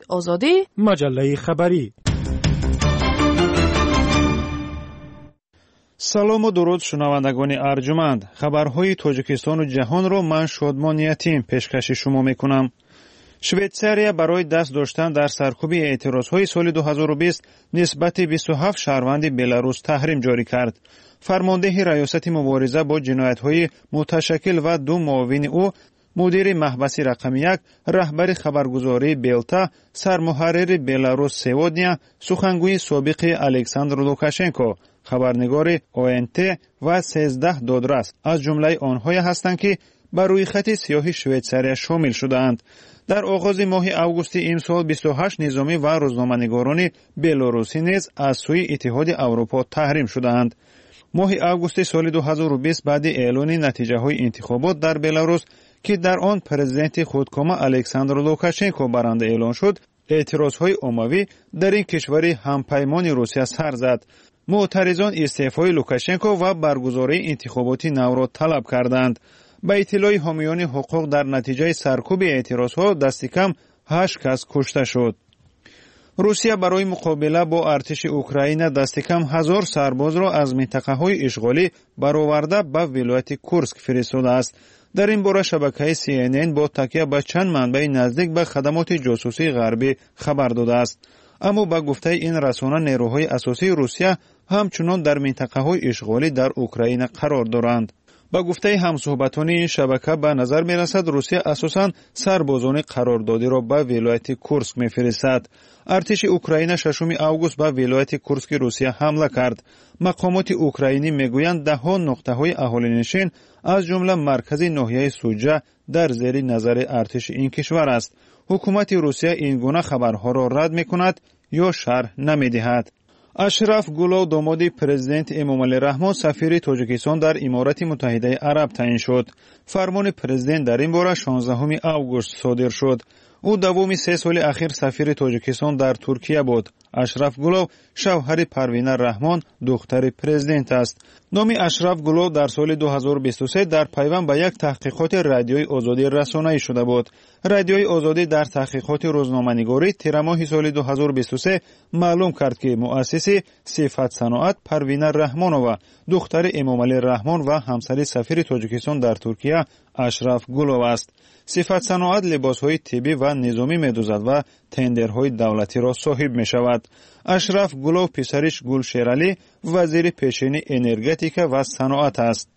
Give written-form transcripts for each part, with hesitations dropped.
آزادی، مجله خبری. سلام و درود شنوندگان ارجمند. خبرهای تاجیکستان و جهان را من شادمان یتیم پیشکش شما میکنم. شویتساریا برای دست داشتن در سرکوب اعتراضهای سال 2020 نسبت 27 شهروند بلاروس تحریم جاری کرد. فرمانده ریاست مبارزه با جنایت‌های متشکل و دو معاون او، مدیر محبس رقم 1، رهبر خبرگزاری بیلتا، سرمحرر بلاروس سوودنیا، سخنگوی سابق الکساندر لوکاشنکو، خبرنگار ONT و 13 دادرس از جمله آنهایی هستند که بر روی خط سیاه شویتساریا شامل شدند. در آغاز ماه اوگوست این سال 28 نظامی و روزنامه‌نگاران بلاروسی نیز از سوی اتحاد اروپا تحریم شدند. ماه اوگوست سال 2020 بعد اعلان نتیجه‌های انتخابات در بلاروس که در آن پرزیدنت خودکامه الکساندر لوکاشنکو برنده اعلان شد، اعتراضهای عمومی در این کشور همپیمان روسیه سر زد. معترضان استعفای لوکاشنکو و برگزاری انتخابات نو را طلب کردند. به اطلاع حامیان حقوق در نتیجه سرکوب اعتراضها دست کم 8 کس کشته شد. روسیه برای مقابله با ارتش اوکراین دست کم 1000 سرباز را از منطقه‌های اشغالی برآورده به ولایت کورسک فرستاده است. در این باره شبکه CNN با تکیه به چند منبع نزدیک به خدمات جاسوسی غربی خبر داده است. اما با گفته این رسانه نیروهای اساسی روسیه همچنان در منطقه‌های اشغالی در اوکراین قرار دارند. با گفته همصحبتان این شبکه به نظر می رسد روسیه اساساً سربازان قراردادی را به ولایت کورسک می فرستد. ارتش اوکراین 6 اوگوست به ولایت کورسک روسیه حمله کرد. مقامات اوکراینی می گویند دهها نقطه‌های اهالی‌نشین از جمله مرکز ناحیه سوجه در زیر نظر ارتش این کشور است. حکومت روسیه این گونه خبرها را رد می کند یا شرح نمی دهد. اشرف گولو داماد پرزیدنت امامعلی رحمان سفیر تاجیکستان در امارات متحده عرب تعیین شد. فرمان پرزیدنت در این باره 16 اوگوست صادر شد. او دوم 3 سال اخیر سفیر تاجیکستان در ترکیه بود. اشرف گولو شوهر پروینه رحمان دختر پرزیدنت است. نام اشرف گولو در سال 2023 در پیوند به یک تحقیقات رادیوی آزادی رسانه‌ای شده بود. رادیوی آزادی در تحقیقات روزنامه‌نگاری تیر ماه سال 2023 معلوم کرد که مؤسس صفت صناعت پروینه رحمانова دختر امامعلی رحمان و همسر سفیر تاجیکستان در ترکیه اشرف گولو است. صفت صناعت لباس‌های طبی و نظامی می‌دوزد و تندرهای دولتی را صاحب می‌شود. اشرف گولو پسرش گل شیرالی وزیر پیشین انرژتیکا و صناعت است.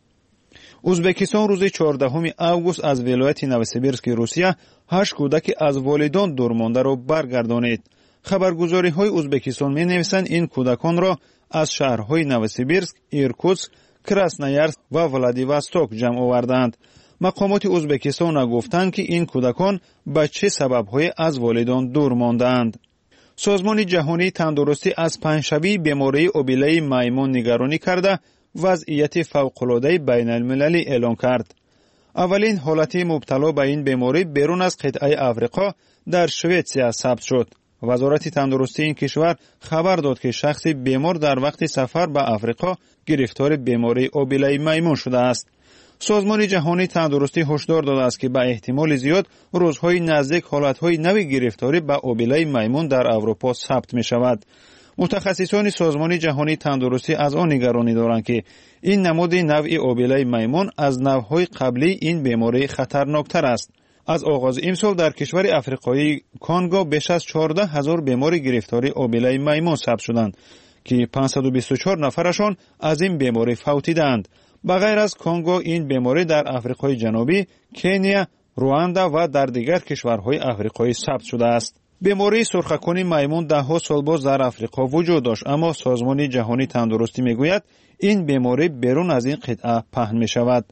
ازبکستان روز 14 اوگوست از ولایت نوسیبیرسک روسیه 8 کودک از والدان دورمانده را برگردانید. خبرگزاری‌های ازبکستان می‌نویسند این کودکان را از شهرهای نوسیبیرسک، ایرکوتسک، کراسنویارسک و ولادیواستوک جمع آوردند. مقامات ازبکستان گفتند که این کودکان به چه سبب‌های از والدان دور ماندند. سازمان جهانی تندرستی از پنجشنبه بیماری اوبیله میمون نگرانی کرده وضعیت فوق‌العاده بین‌المللی اعلان کرد. اولین حالت مبتلا به این بیماری بیرون از قطعه افریقا در شویتساریا ثبت شد. وزارت تندرستی این کشور خبر داد که شخص بیمار در وقت سفر به افریقا گرفتار بیماری اوبیله میمون شده است. سازمان جهانی تندرستی هشدار داده است که به احتمال زیاد روزهای نزدیک حالتهای نوی گرفتاری به اوبیله میمون در اروپا ثبت می شود. متخصصان سازمان جهانی تندرستی از آن نگرانی دارند که این نمود نوع اوبیله میمون از نوعهای قبلی این بیماری خطرناکتر است. از آغاز امسال در کشور افریقایی کانگو بیش از 14,000 بیمار گرفتاری اوبیله میمون ثبت شدند که 524 نفرشان از این بیماری فوتیدند. بغیر از کنگو این بیماری در آفریقای جنوبی، کنیا، رواندا و در دیگر کشورهای آفریقایی ثبت شده است. بیماری سرخکان میمون ده‌ها سال باز در آفریقا وجود داشت، اما سازمان جهانی تندرستی میگوید این بیماری بیرون از این قطعه پهن می شود.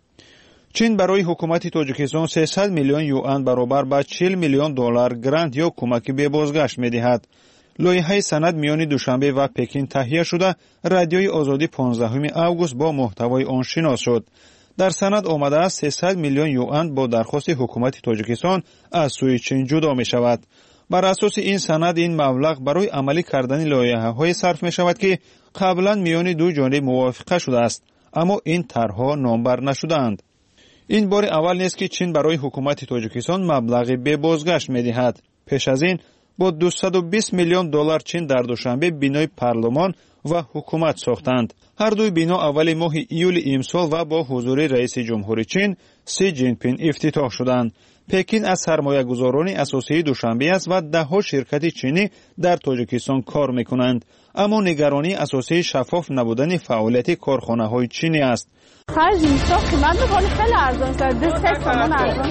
چین برای حکومت تاجیکستان 300 میلیون یوان برابر با 40 میلیون دلار گرانت یا کمک به بازگشت می‌دهد. لایحه سند میان دوشنبه و پکین تهیه شده، رادیوی آزادی 15 اوگوست با محتوای آن شناس شد. در سند آمده است 300 میلیون یوان با درخواست حکومت تاجیکستان از سوی چین جدا می شود. بر اساس این سند این مبلغ برای عملی کردن لایحه‌های صرف می شود که قبلا میان دو جانب موافقه شده است، اما این طرح‌ها نامبر نشدند. این بار اول نیست که چین برای حکومت تاجیکستان مبلغی به بازگشت می دهد. پیش از این با 220 میلیون دلار چین در دوشنبه بینای پارلمان و حکومت ساختند. هر دوی بنا اول ماه ایول امسال و با حضور رئیس جمهوری چین سی جین پین افتتاح شدند. پکین از سرمایه‌گذاران اساسی دوشنبه است و ده‌ها شرکت چینی در تاجیکستان کار می‌کنند. اما نگرانی اساسی شفاف نبودن فعالیت کارخانه‌های چینی است. خرج میشه قیمت می‌کنه خیلی ارزان است. 2 تومان ارزان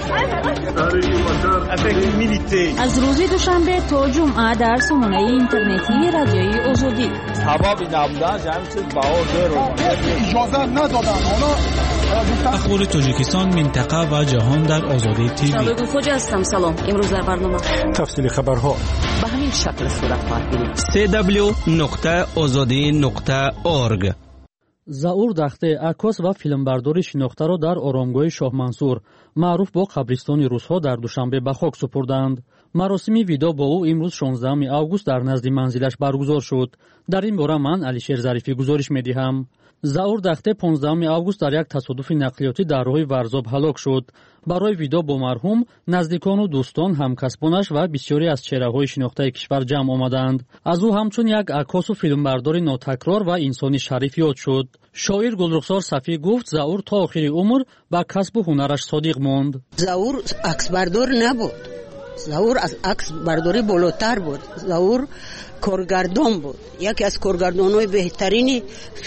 است. از روز دوشنبه تا جمعه در سامانه اینترنتی رادیوی آزادی. هوا نبودن جمعی چیز باور اجازه ندادن. اخبار تاجیکستان، منطقه و جهان در آزادی تیوی. کجا هستم؟ سلام. امروز در برنامه تفصیل خبرها به همین شکل صورت خواهد گرفت. www.azadi.org. زاور دخته عکاس و فیلمبرداری شناخته را در آرامگاه شاه منصور معروف با قبرستان روس‌ها در دوشنبه به خاک سپردند. مراسم ویدا با او امروز 16 اوگوست در نزد منزلش برگزار شد. در این باره من علیشیر ظریفی گزارش می‌دهم. زاور دخته 15 اوگوست در یک تصادف نقلیاتی در راه ورزاب هلاک شد. برای ویدا با مرحوم نزدیکان و دوستان، همکسبانش و بسیاری از چهره‌های شناخته کشور جمع آمدند. از او همچون یک عکاس و فیلمبردار ناتکرار و انسانی شریف یاد شد. شاعر گلرخسار صفی گفت زاور تا آخر عمر به کسب و هنرش صادق ماند. زاور عکسبردار نبود. زاور از عکس برداری بالاتر بود. زاور کارگردان بود. یکی از کارگردان‌های بهترین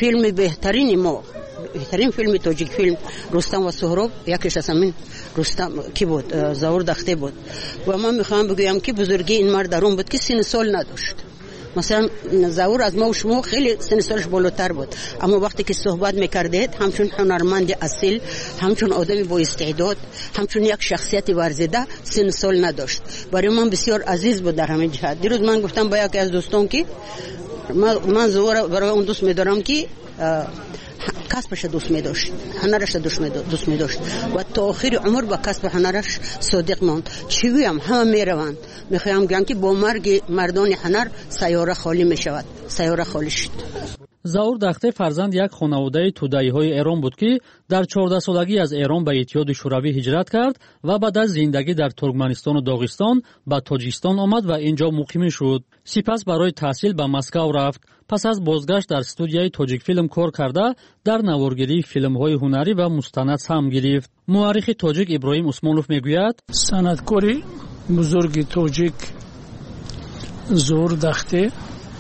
فیلم تاجیک فیلم رستم و سهراب یکیش از همین رستم کی بود؟ زاور دخته بود. و من میخوام بگویم که بزرگی این مرد در اون بود که سن سال نداشت. مثلا زاور از ما و شما خیلی سن سالش بالاتر بود، اما وقتی که صحبت میکردید همچون هنرمند اصیل، همچون آدمی با استعداد، همچون یک شخصیت ورزیده سن سال نداشت. برای من بسیار عزیز بود در همین جهت. دیروز من گفتم با یکی از دوستان که من زاور برای اون دوست می‌دارم که کسبش دوست می‌داشت، هنرش دوست می‌داشت و تا آخر عمر با کسب هنرش صادق ماند. چی بگم، همه میروند. میخوام بگم که با مرگ مردان هنر سیاره خالی میشود. سیاره خالی شد. زاور دخته فرزند یک خانواده توده‌ای‌های ایران بود که در 14 سالگی از ایران به اتحاد شوروی هجرت کرد و بعد از زندگی در ترکمنستان و داغستان به تاجیکستان آمد و اینجا مقیم شد. سپس برای تحصیل به مسکو رفت. پس از بازگشت در استودیوی تاجیک فیلم کار کرده در نوارگیری فیلم‌های هنری و مستند سهم گرفت. مورخ تاجیک ابراهیم عثمانوف میگوید صنعتکاری بزرگ تاجیک زاور دخته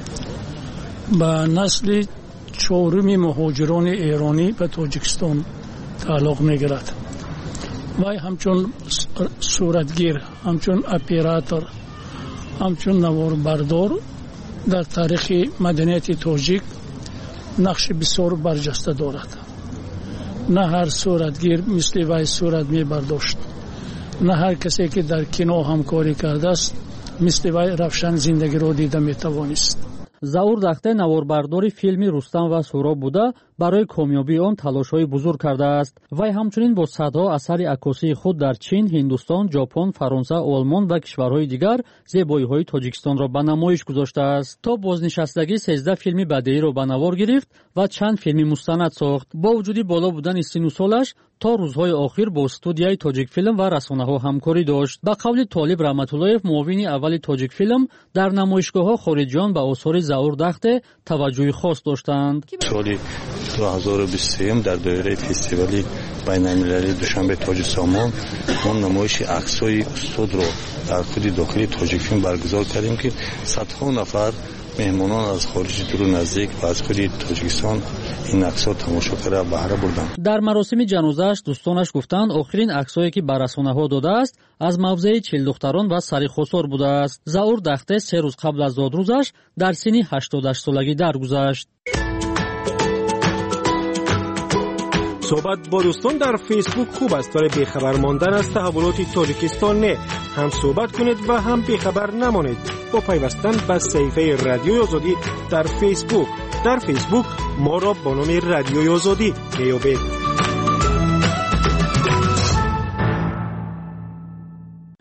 به نسل چهارم مهاجران ایرانی به تاجیکستان تعلق می‌گیرد. وی همچون صورتگیر، همچون اپراتور، همچون نواربردار در تاریخ مدنیت تاجیک نقش بسیار برجسته دارد. نه هر صورتگیر مثل وی صورت می‌برداشت. نه هر کسی که در کینو همکاری کرده است مثل وی روشن زندگی را دیده می‌توانست. زاور دخته نواربرداری فیلمی رستم و سهراب بوده برای کامیابی آن تلاش‌های بزرگ کرده است. وی همچنین با صدها اثر عکاسی خود در چین، هندوستان، ژاپن، فرانسه، آلمان و کشورهای دیگر زیبایی‌های تاجیکستان را به نمایش گذاشته است. تا بازنشستگی 13 فیلم بدیعی را به نوار گرفت و چند فیلم مستند ساخت. با وجود بالا بودن سن و سالش تا روزهای آخر با استودیوی تاجیک فیلم و رسانه‌ها همکاری داشت. به قول طالب رحمت‌اللهیف، معاون اول تاجیک فیلم، در نمایشگاه‌ها خارجیان به آثار زاور دخته توجه خاص داشتند. سال 2023 در دایره فستیوالی بین‌المللی دوشنبه تاج سامان ما نمایش عکس‌های استاد را در خود داخل تاجیک فیلم برگزار کردیم که صدها نفر مهمانان از خارج دور و نزدیک و از خود تاجیکستان این عکس‌ها تماشا کرده بهره بردند. در مراسم جنازه‌اش دوستانش گفتند آخرین عکسایی که به رسانه‌ها داده است از موضع 40 دختران و سرخوسار بوده است. زاور دخته 3 روز قبل از زادروزش در سن 88 سالگی درگذشت. صحبت با دوستان در فیسبوک خوب است. برای بیخبر ماندن از تحولات تاجیکستان نه، هم صحبت کنید و هم بیخبر نمانید با پیوستن به صفحه رادیوی آزادی در فیسبوک. در فیسبوک ما را با نام رادیوی آزادی میابید.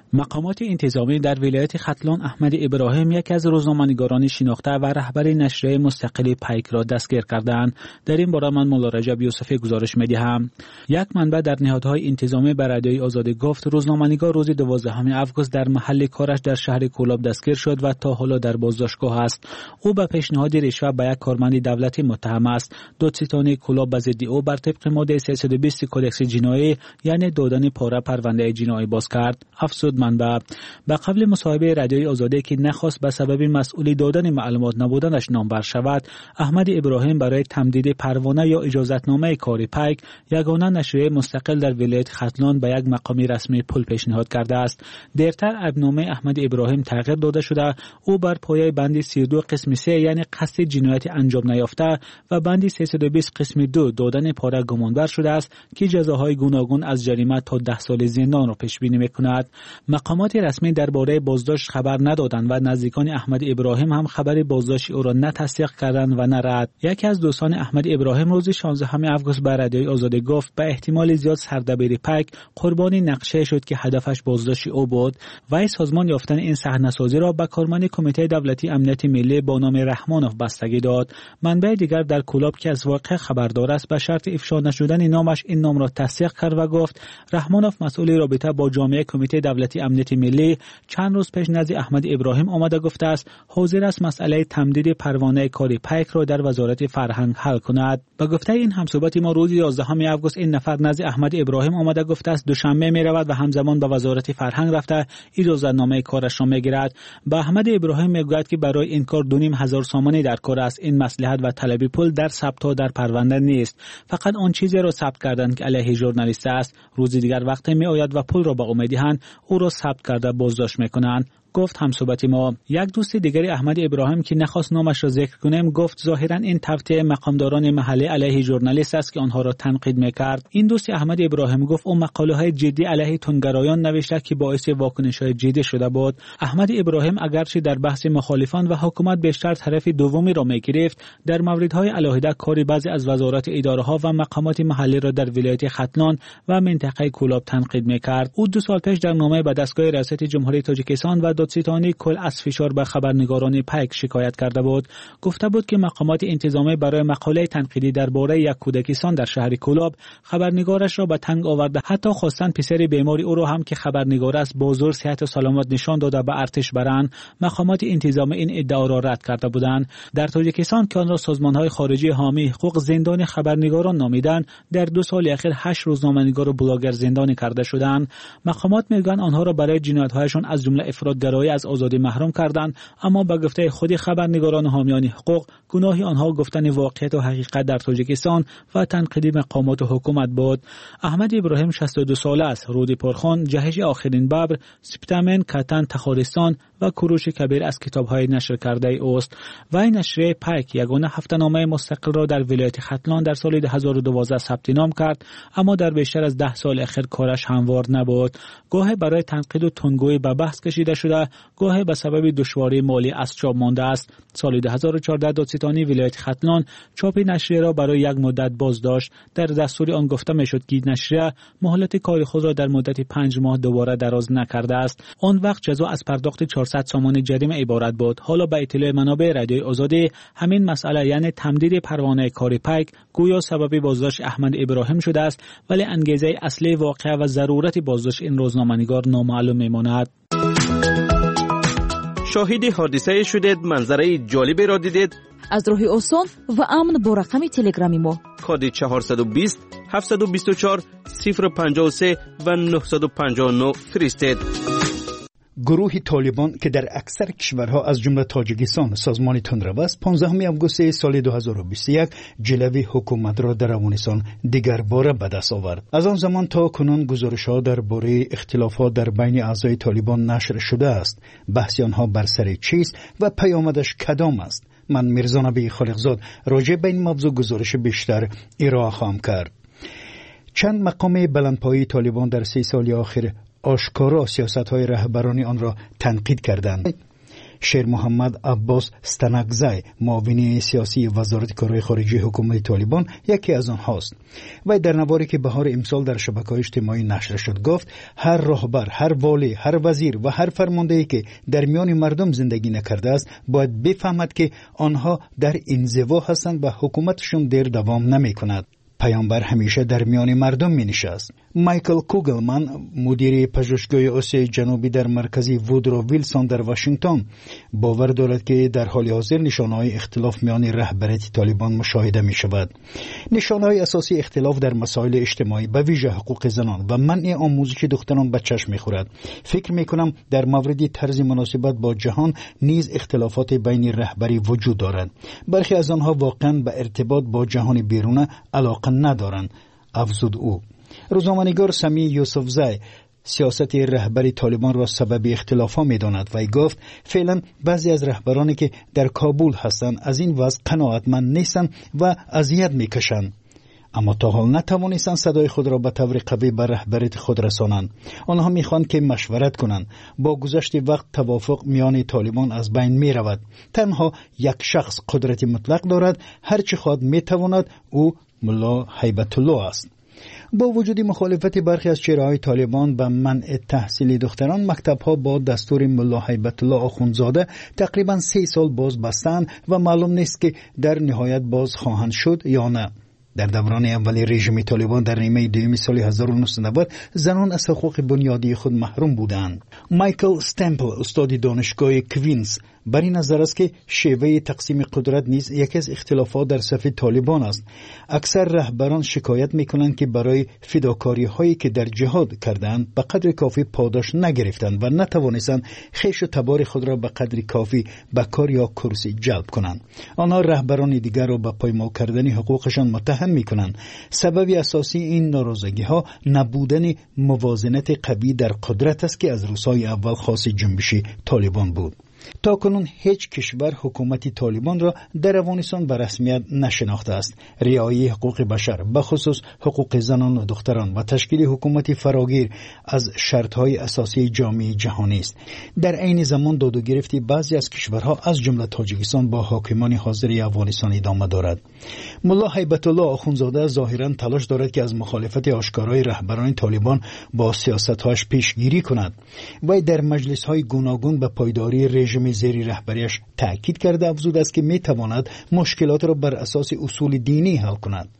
مقامات انتظامی در ولایت ختلان احمد ابراهیم یک از روزنامه‌نگاران شناخته و رهبر نشریه مستقل پیک را دستگیر کردند. در این باره من مولا رجب یوسفی گزارش می‌دهم. یک منبع در نهادهای انتظامی به رادیوی آزادی گفت روزنامه‌نگار روز 12 آگوست در محل کارش در شهر کولاب دستگیر شد و تا حالا در بازداشتگاه است. او به پیشنهاد رشوه به یک کارمند دولتی متهم است. دادستانی کولاب به ضد او بر طبق ماده 320 کدکس جنایی یعنی دادن پاره پرونده جنایی باز کرد. افزود منبع به قبل مصاحبه رادیوی آزادی که نخواست به سبب مسئول دادن معلومات نبودنش نامبر شود، احمد ابراهیم برای تمدید پروانه یا اجازتنامه کار پیک یگانه نشریه مستقل در ولایت ختلان به یک مقام رسمی پول پیشنهاد کرده است. دیرتر عیبنامه احمد ابراهیم تغییر داده شده. او بر پایه بند 32 قسم 3 یعنی قصد جنایت انجام نیافته و بند 320 قسم 2 دادن پاره گمانبر شده است که جزاهای گوناگون از جریمه تا 10 سال زندان را پیش بینی می‌کند. مقامات رسمی درباره بازداشت خبر ندادند و نزدیکان احمد ابراهیم هم خبر بازداشت او را نه تصدیق کردند و نه رد. یکی از دوستان احمد ابراهیم روز 16 آگوست به رادیوی آزادی گفت به احتمال زیاد سردبیر پیک قربانی نقشه شد که هدفش بازداشت او بود. وی سازمان یافتن این صحنه‌سازی را به کارمند کمیته دولتی امنیت ملی با نام رحمانوف بستگی داد. منبع دیگر در کولاب که از واقع خبردار است به شرط افشا نشدن نامش این نام را تصدیق کرد و گفت رحمانوف مسئول رابطه با جامعه کمیته دولتی امنیت ملی چند روز پیش نزد احمد ابراهیم آمده گفته است حاضر است مسئله تمدید پروانه کار پیک را در وزارت فرهنگ حل کند. به گفته این همصحبت ما روز 11 آگوست این نفر نزد احمد ابراهیم آمده گفته است دوشنبه می رود و همزمان به وزارت فرهنگ رفته اجازه‌نامه کارش را میگیرد. به احمد ابراهیم میگوید که برای این کار 2,500 سامانی در کار است. این مصلحت و طلب پول در ثبت در پرونده نیست، فقط آن چیزی را ثبت کردند که علیه ژورنالیست است. روز دیگر وقتی می آید و پول را به او میدهند او را ثبت کرده بازداشت میکنند. گفت همصحبت ما. یک دوست دیگری احمد ابراهیم که نخواست نامش را ذکر کنیم گفت ظاهرا این توطئه مقامداران محلی علیه ژورنالیست است که آنها را تنقید میکرد. این دوست احمد ابراهیم گفت او مقاله های جدی علیه تندگرایان نوشته که باعث واکنش های جدی شده بود. احمد ابراهیم اگرچه در بحث مخالفان و حکومت بیشتر طرف دومی را میگرفت، در موردهای علاهده کاری بعضی از وزارت اداره ها و مقامات محلی را در ولایت ختلان و منطقه کولاب تنقید میکرد. او 2 سال پیش در نامه به دستگاه ریاست جمهوری تاجیکستان و دادستانی کل از فشار به خبرنگاران پیک شکایت کرده بود. گفته بود که مقامات انتظامی برای مقاله تنقیدی درباره یک کودکستان در شهر کولاب خبرنگارش را به تنگ آورده. حتی خواستند پسر بیماری او را هم که خبرنگار است با زور صحت و سلامت نشان داده به ارتش برند. مقامات انتظامی این ادعا را رد کرده بودند. در تاجیکستان که آن را سازمان‌های خارجی حامی حقوق زندان خبرنگاران نامیدند، در 2 سال اخیر 8 روزنامه‌نگار و بلاگر زندانی کرده شدند. مقامات میگویند آنها را برای جنایت‌هایشان از جمله افراط‌گرایی از آزادی محروم کردند، اما با گفته خود خبرنگاران و حامیان حقوق گناهی آنها گفتن واقعیت و حقیقت در تاجیکستان و تنقید مقامات و حکومت بود. احمد ابراهیم 62 ساله است. رودی پرخان، جهش آخرین ببر، سپتامن، کتن، تخارستان و کوروش کبیر از کتاب‌های نشر کرده اوست. و این نشریه پیک یگانه هفته‌نامه مستقل را در ولایت ختلان در سال 2012 ثبت نام کرد، اما در بیشتر از 10 سال اخیر کارش هموار نبود. گاه برای تنقید و تندگویی به بحث کشیده شده، گاه به سبب دشواری مالی از چاپ مانده است. سال 2014 دادستانی ولایت ختلان چاپ نشریه را برای یک مدت بازداشت. در دستور آن گفته میشد که نشریه مهلت کار خود را در مدت 5 ماه دوباره دراز نکرده است. آن وقت جزا از پرداخت 400 سامان جریمه عبارت بود. حالا به اطلاع منابع رادیوی آزادی همین مسئله یعنی تمدید پروانه کار پیک گویا سبب بازداشت احمد ابراهیم شده است، ولی انگیزه اصلی واقعه و ضرورت بازداشت این روزنامه‌نگار نامعلوم میماند. شاهد حادثه شدید، منظره جالبی را دیدید؟ از راه آسان و امن با رقم تلگرامی ما کد 420 724 053 و 959 فرستید. گروه طالبان که در اکثر کشورها از جمله تاجیکستان سازمان تندرو است 15 آگوست سال 2021 جلوی حکومت را در افغانستان دیگر باره به دست آورد. از آن زمان تا کنون گزارش‌ها درباره اختلافات در بین اعضای طالبان نشر شده است. بحث آنها بر سر چیست و پیامدش کدام است؟ من میرزا نبی خالقزاد راجع به این موضوع گزارش بیشتر ارائه خواهم کرد. چند مقام بلندپایه طالبان در 3 سال آخر آشکارا سیاست‌های رهبران آن را تنقید کردند. شیر محمد عباس ستنکزی معاون سیاسی وزارت کارهای خارجه حکومت طالبان یکی از آنهاست. و در نواری که بهار امسال در شبکه‌های اجتماعی نشر شد گفت هر راهبر، هر والی، هر وزیر و هر فرماندهی که در میان مردم زندگی نکرده است باید بفهمد که آنها در انزوا هستند و حکومتشون دیر دوام نمی‌کند. پیامبر همیشه در میان مردم می نشست. مایکل کوگلمن مدیر پژوهشگاه آسیای جنوبی در مرکز وودرو ویلسون در واشنگتن باور دارد که در حال حاضر نشانه‌های اختلاف میان رهبریت طالبان مشاهده می شود. نشانه‌های اساسی اختلاف در مسائل اجتماعی به ویژه حقوق زنان و منع آموزش دختران به چشم می خورد. فکر می کنم در مورد طرز مناسبت با جهان نیز اختلافات بین رهبری وجود دارد. برخی از آنها واقعا به ارتباط با جهان بیرون علاقه ندارند، افزود او. روزنامه‌نگار سمی یوسفزی سیاست رهبری طالبان را سبب اختلافات می‌داند و گفت فعلا بعضی از رهبرانی که در کابل هستند از این وضع قناعتمند نیستند و اذیت می‌کشند. اما تا حال نتوانستند صدای خود را به طور قوی به رهبریت خود رسانند. آنها می‌خواهند که مشورت کنند. با گذشت وقت توافق میان طالبان از بین می‌رود. تنها یک شخص قدرت مطلق دارد، هر چه خواهد می‌تواند، او ملا هیبت الله است. با وجود مخالفت برخی از چهره‌های طالبان به منع تحصیل دختران، مکتب‌ها با دستور ملا هیبت الله آخوندزاده تقریباً 3 سال باز بستند و معلوم نیست که در نهایت باز خواهند شد یا نه. در دوران اولی رژیم طالبان در نیمه دوم سال 1990 زنان از حقوق بنیادی خود محروم بودند. مایکل استمپل استاد دانشگاه کوینز بر این نظر است که شیوه تقسیم قدرت نیز یکی از اختلافات در صف طالبان است. اکثر رهبران شکایت می‌کنند که برای فداکاری‌هایی که در جهاد کردند به قدر کافی پاداش نگرفتند و نتوانستند خویش و تبار خود را به قدر کافی به کار یا کرسی جلب کنند. آنها رهبران دیگر را به پایمال کردن حقوقشان متهم می‌کنند. سبب اساسی این ناراضگی‌ها نبودن موازنت قوی در قدرت است که از روزهای اول خاص جنبش طالبان بود. تا کنون هیچ کشور حکومت طالبان را در افغانستان به رسمیت نشناخته است. رعایت حقوق بشر به خصوص حقوق زنان و دختران و تشکیل حکومت فراگیر از شرطهای اساسی جامعه جهانی است. در عین زمان داد و گرفت بعضی از کشورها از جمله تاجیکستان با حاکمان حاضر افغانستان ادامه دارد. ملا هیبت الله آخوندزاده ظاهرا تلاش دارد که از مخالفت آشکارای رهبران طالبان با سیاست‌هاش پیشگیری کند. وی در مجلس‌های گوناگون به پایداری رژیم زیر رهبریش تأکید کرده افزود است که میتواند مشکلات را بر اساس اصول دینی حل کند.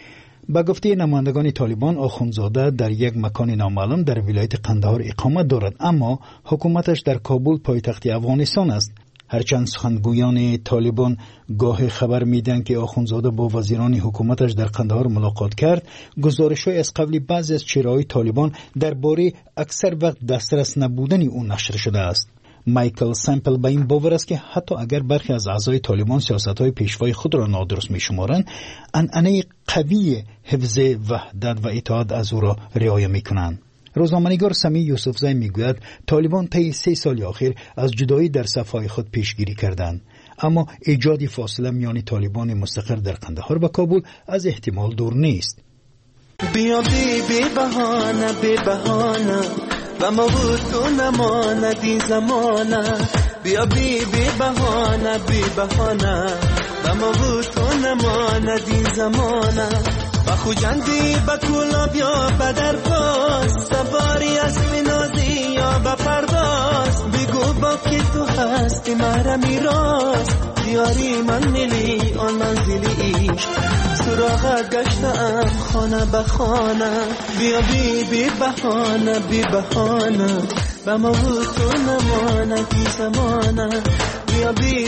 با گفته نمایندگان طالبان آخوندزاده در یک مکان نامعلوم در ولایت قندهار اقامت دارد، اما حکومتش در کابل پایتخت افغانستان است. هرچند سخنگویان طالبان گاه خبر میدن که آخوندزاده با وزیران حکومتش در قندهار ملاقات کرد، گزارش‌های از قبل بعضی از چهره‌های طالبان درباره اکثر وقت دسترس نبودن او نشر شده است. مایکل سمپل به این باور است که حتی اگر برخی از اعضای طالبان سیاست‌های پیشوای خود را نادرست می‌شمارند، عنعنه قوی حفظ وحدت و اتحاد از او را رعایت می‌کنند. روزنامه‌نگار سمی یوسفزی میگوید طالبان طی 3 سال اخیر از جدایی در صف‌های خود پیشگیری کردند، اما ایجاد فاصله میان طالبان مستقر در قندهار و کابل از احتمال دور نیست. بیا بی بهانه و ما بود تو نماندی زمانه، بیا بی بهانه و ما بود تو نماندی زمانه، و خوجندی با کولا بیا بدر باز، سواری اسب نازی یا با پرداز، بگو با کی تو هستی مرا میراز، دیاری من نیلی آن منزلی سراغت گشتم خانه به خانه، بیا بی بهانه و ما بود تو نمانه کی زمانه، بیا بی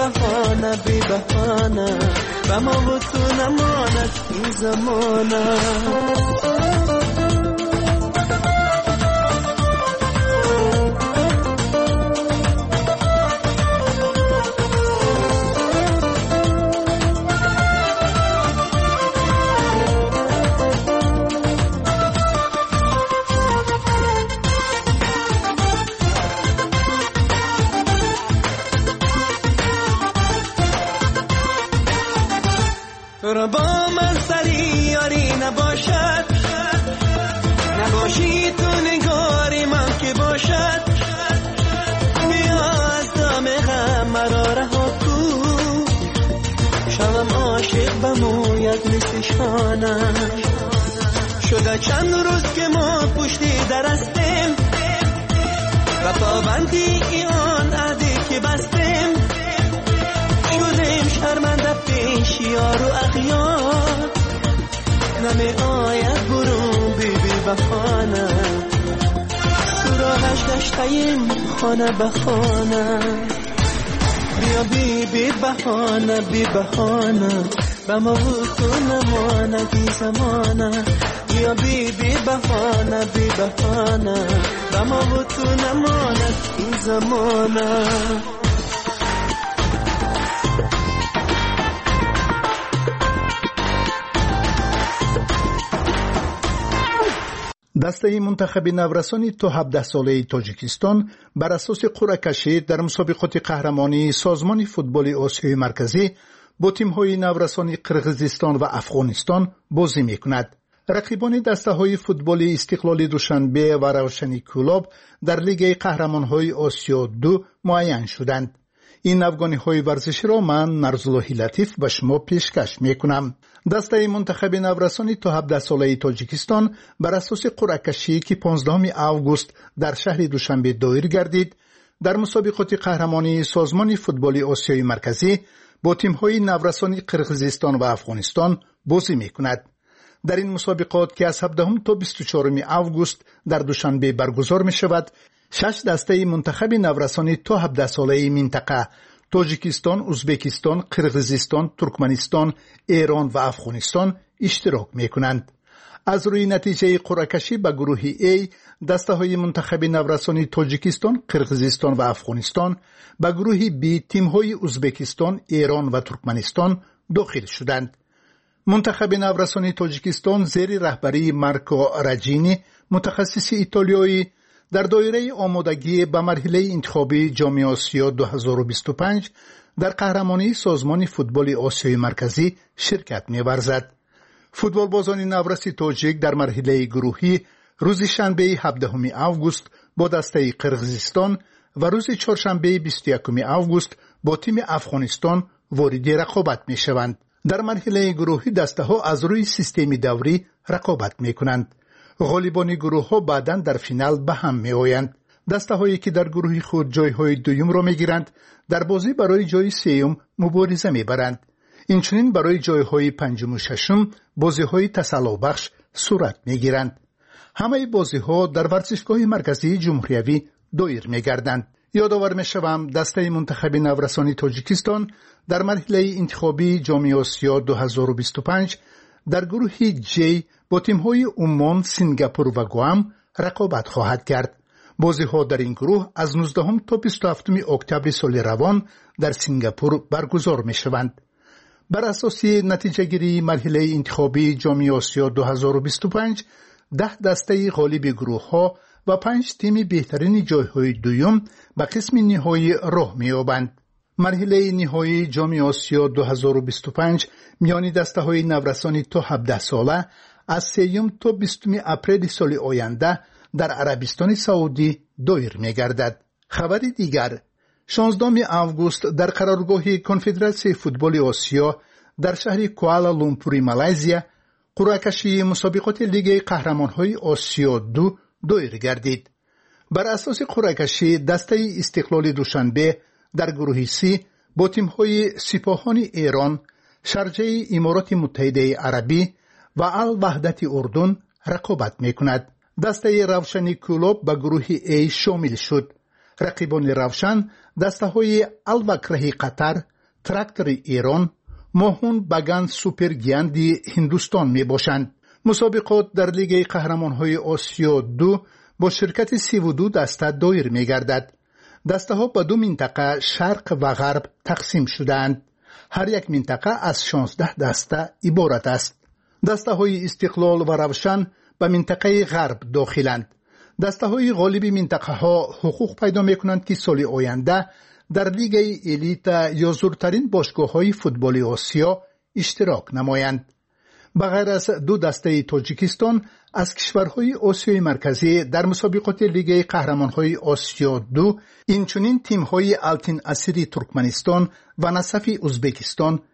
بهانه و ما بود تو نمانه کی زمانه. با من سری یاری نباشد، نباشی تو نگاری من که باشد، بیا از دم عاشق بموید مثلشانم شده چند روز که ما پشتی در هستیم و پابندی آن عهدی که بستیم شدیم شرمنده پیش یار و اغیار نمی آید برون بیبی بخانه سراغش گشتیم خانه به خانه بیا بیبی بخانه بی بخانه به ما تو نمانه بی زمانه بیا بیبی بخانه بی بخانه به ما تو نمانه بی زمانه دسته منتخب نورسانی تا 17 ساله تاجیکستان بر اساس قرعه کشی در مسابقات قهرمانی سازمان فوتبال آسیای مرکزی با تیم‌های نورسانی قرغیزستان و افغانستان بازی می‌کند. رقیبان دسته‌های فوتبال استقلال دوشنبه و روشنی کلاب در لیگ قهرمان‌های آسیا 2 معین شدند. این افغانی‌های ورزشی را من نرزالله لطیف به شما پیشکش می‌کنم. دسته منتخب نورسانی تا 17 ساله تاجیکستان بر اساس قرعه کشی که 15 آگوست در شهر دوشنبه دایر گردید در مسابقات قهرمانی سازمان فوتبال آسیای مرکزی با تیم‌های نورسانی قرغیزستان و افغانستان بازی می‌کند. در این مسابقات که از 17 تا 24 آگوست در دوشنبه برگزار می‌شود 6 دسته منتخب نورسانی تا 17 ساله منطقه تاجیکستان، ازبکستان، قرغیزستان، ترکمنستان، ایران و افغانستان اشتراک می‌کنند. از روی نتیجه قرعه کشی به گروه A دسته‌های منتخب نورسانی تاجیکستان، قرغیزستان و افغانستان به گروه B تیم‌های ازبکستان، ایران و ترکمنستان داخل شدند. منتخب نورسانی تاجیکستان زیر رهبری مارکو راجینی متخصص ایتالیایی در دایره آمادگی به مرحله انتخابی جام آسیا 2025 در قهرمانی سازمان فوتبال آسیای مرکزی شرکت می‌ورزد. فوتبال بازان نورسی تاجیک در مرحله گروهی روز شنبه 17 آگوست با دسته قرغیزستان و روز چهارشنبه 21 آگوست با تیم افغانستان وارد رقابت می‌شوند. در مرحله گروهی دسته‌ها از روی سیستم دوری رقابت می‌کنند. غالبان گروه‌ها بعداً در فینال به هم می‌آیند. دسته‌هایی که در گروه خود جای‌های دوم را می‌گیرند در بازی برای جای سوم مبارزه می‌برند. اینچنین برای جای‌های پنجم و ششم بازی‌های تسلابخش صورت می‌گیرند. همه بازی‌ها در ورزشگاه مرکزی جمهوری دایر می‌گردند. یادآور می‌شوم دسته منتخب نورسانی تاجیکستان در مرحله انتخابی جام آسیا 2025 در گروه جی با تیم‌های عمان، سنگاپور و گوام رقابت خواهد کرد. بازی‌ها در این گروه از 19 تا 27 اکتبر سال روان در سنگاپور برگزار می‌شوند. بر اساس نتیجه گیری مرحله انتخابی جام آسیا 2025 ده دسته غالب گروه‌ها و 5 تیم بهترین جای‌های دوم به قسم نهایی راه می‌یابند. مرحله نهایی جام آسیا 2025 میان دسته‌های نورسانی تا 17 ساله از 3 تا 20 اپریل سال آینده در عربستان سعودی دایر می‌گردد. خبر دیگر 16 آگوست در قرارگاه کنفدراسیون فوتبال آسیا در شهر کوالالامپور مالزیا قرعه کشی مسابقات لیگ قهرمان‌های آسیا 2 دایر گردید. بر اساس قرعه کشی دسته استقلال دوشنبه در گروه سی با تیم‌های سپاهان ایران، شارجه امارات متحده عربی و الوحدت اردن رقابت می‌کند. دسته روشنی کلوب به گروه A شامل شد. رقیبان روشن دسته‌های الوکره قطر، تراکتور ایران، موهون بگان سوپر گیاندی هندوستان میباشند. مسابقات در لیگ قهرمان‌های آسیا 2 با شرکت 32 دسته دایر می‌گردد. دسته‌ها به 2 منطقه شرق و غرب تقسیم شدند. هر یک منطقه از 16 دسته عبارت است. دسته‌های استقلال و روشن به منطقه غرب داخلند. دسته‌های غالب منطقه‌ها حقوق پیدا می‌کنند که سال آینده در لیگ الیت یا زورترین باشگاه‌های فوتبال آسیا اشتراک نمایند. بغیر از 2 دسته تاجیکستان از کشورهای آسیای مرکزی در مسابقات لیگ قهرمان‌های آسیا 2 اینچنین تیم‌های التین اسیری ترکمنستان و نصف ازبکستان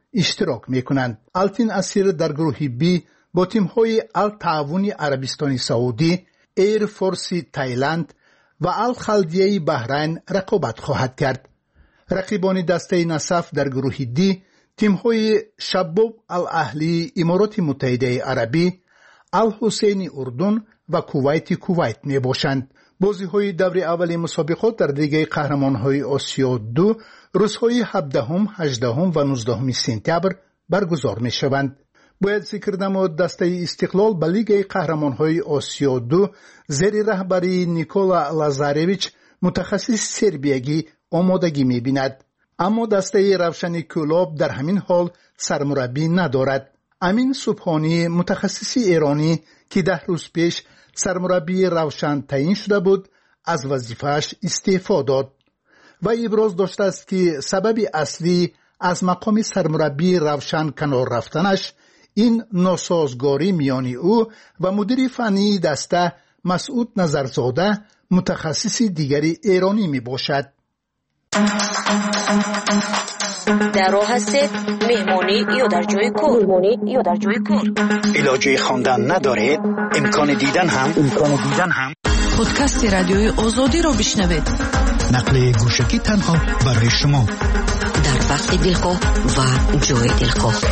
اشتراک میکنند. التین اسیر در گروه بی با تیم‌های التعاونی عربستان سعودی، ایر فورس تایلند و الخلدیه بحرین رقابت خواهد کرد. رقیبان دسته نصف در گروه دی تیم‌های شباب الاهلی امارات متحده عربی، الحسینی اردن و کویت می باشند. بازی‌های دور اول مسابقات در لیگ قهرمان‌های آسیا 2 روزهای 17، 18 و 19 سپتامبر برگزار می‌شوند. باید ذکر نمود دسته استقلال به لیگ قهرمان‌های آسیا 2 زیر رهبری نیکولا لازارویچ متخصص سربیایی آمادگی می‌بیند. اما دسته روشن کلوب در همین حال سرمربی ندارد. امین سبحانی متخصص ایرانی که 10 روز پیش سرمربی روشن تعیین شده بود از وظیفه‌اش استعفا داد و ابراز داشته است که سبب اصلی از مقام سرمربی روشن کنار رفتنش این ناسازگاری میان او و مدیر فنی دسته مسعود نظرزاده متخصص دیگری ایرانی می باشد. در راه هستید مهمانی یا در جای کار علاجه خواندن ندارید امکان دیدن هم پادکست رادیوی آزادی را بشنوید. نقل گوشکی تنها برای شما در وقت دلخواه و جای دلخواه.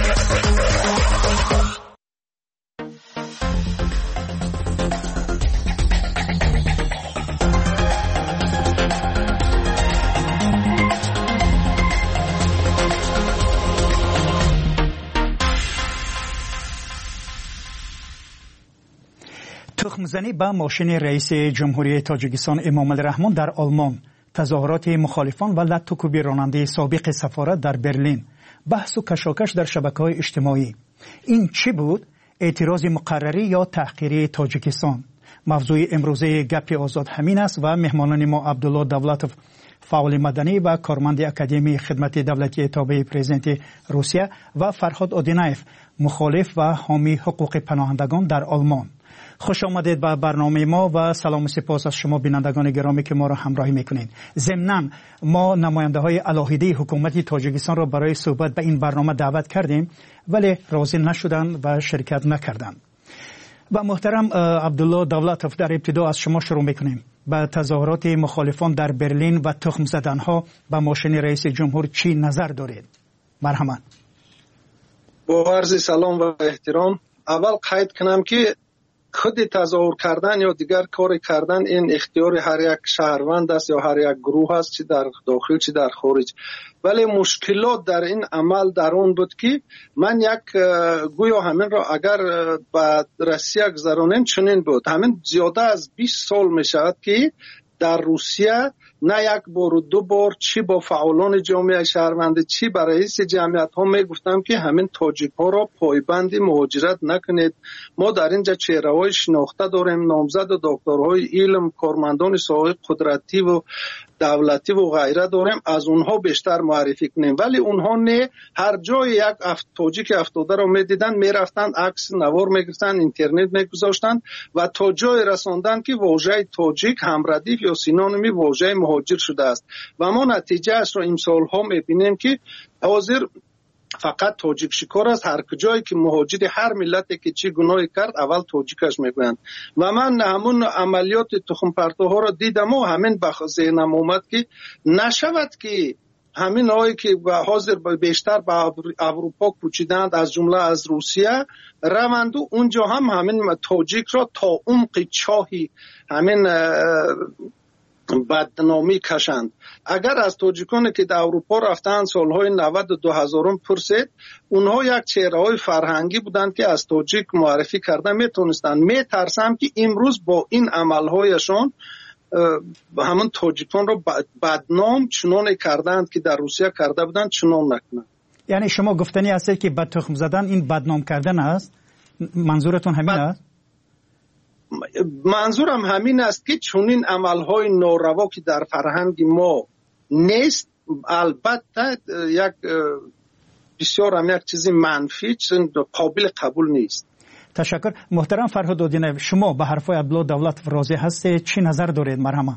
تخمزنی به ماشین رئیس جمهوری تاجیکستان امام الرحمن در آلمان، تظاهرات مخالفان و لطوکوبی راننده سابق سفارت در برلین، بحث و کشاکش در شبکه‌های اجتماعی. این چی بود؟ اعتراض مقرری یا تحقیری تاجیکستان؟ موضوع امروزه گپ آزاد همین است و مهمانان ما عبدالله دولتوف، فعال مدنی و کارمند اکادمی خدمت دولتی تابع پرزیدنت روسیه، و فرهاد آدینایف، مخالف و حامی حقوق پناهندگان در آلمان. خوش آمدید به برنامه ما و سلام و سپاس از شما بینندگان گرامی که ما را همراهی میکنید. ضمناً ما نماینده های علاهیده حکومت تاجیکستان را برای صحبت به این برنامه دعوت کردیم ولی راضی نشدند و شرکت نکردند. و محترم عبدالله دولتوف، در ابتدا از شما شروع میکنیم. به تظاهرات مخالفان در برلین و تخم زدنها به ماشین رئیس جمهور چی نظر دارید؟ مرحمت. با عرض سلام و احترام، اول قید کنم که خود تظاهر کردن یا دیگر کار کردن این اختیار هر یک شهروند است یا هر یک گروه است، چه در داخل چه در خارج. ولی مشکلات در این عمل در اون بود که من گویا همین را اگر به روسیه گذرانیم چنین بود. همین زیاده از 20 سال می شود که در روسیه نه یک بار و دو بار چی با فعالان جامعه شهروند چی با رئیس جمعیت ها می گفتم که همین تاجیک ها را پایبند مهاجرت نکنید. ما در اینجا چهره های شناخته داریم، نامزد و دکترهای علم، کارمندان ساحه قدرتی و دولتی و غیره داریم، از اونها بیشتر معرفی کنیم. ولی اونها نه، هر جای یک تاجیک افتاده رو میدیدن میرفتن عکس نوار میگرفتن، اینترنت میگذاشتن و تا جای رساندن که واژه تاجیک هم ردیف یا سینونیمی واژه مهاجر شده است و ما نتیجه اش رو امسال ها میبینیم که حاضر فقط تاجیک شکار است. هر کجایی که مهاجر هر ملتی که چی گناهی کرد اول تاجیکش میگویند و من همون عملیات تخم پرتوها را دیدم و همین به ذهنم اومد که نشود که همین هایی که حاضر بیشتر به اروپا کوچیدند از جمله از روسیه روند و اونجا هم همین تاجیک را تا عمق چاهی همین بدنامی کشند. اگر از تاجیکانی که در اروپا رفتن سالهای 90 و 2000 پرسید، اونها یک چهره‌های فرهنگی بودند که از تاجیک معرفی کرده میتونستند. میترسم که امروز با این عملهایشان همون تاجیکان رو بدنام چنان کردند که در روسیه کرده بودند چنان نکنند. یعنی شما گفتنی هست که بد تخم زدن این بدنام کردن است؟ منظورتون همین است؟ منظورم همین است که چنین عملهای ناروا که در فرهنگ ما نیست، البته یک بسیار هم یک چیزی منفی، چیزی قابل قبول نیست. تشکر. محترم فرهاد آدینایف، شما به حرفای عبدالله دولتوف راضی هستید؟ چی نظر دارید؟ مرحمت.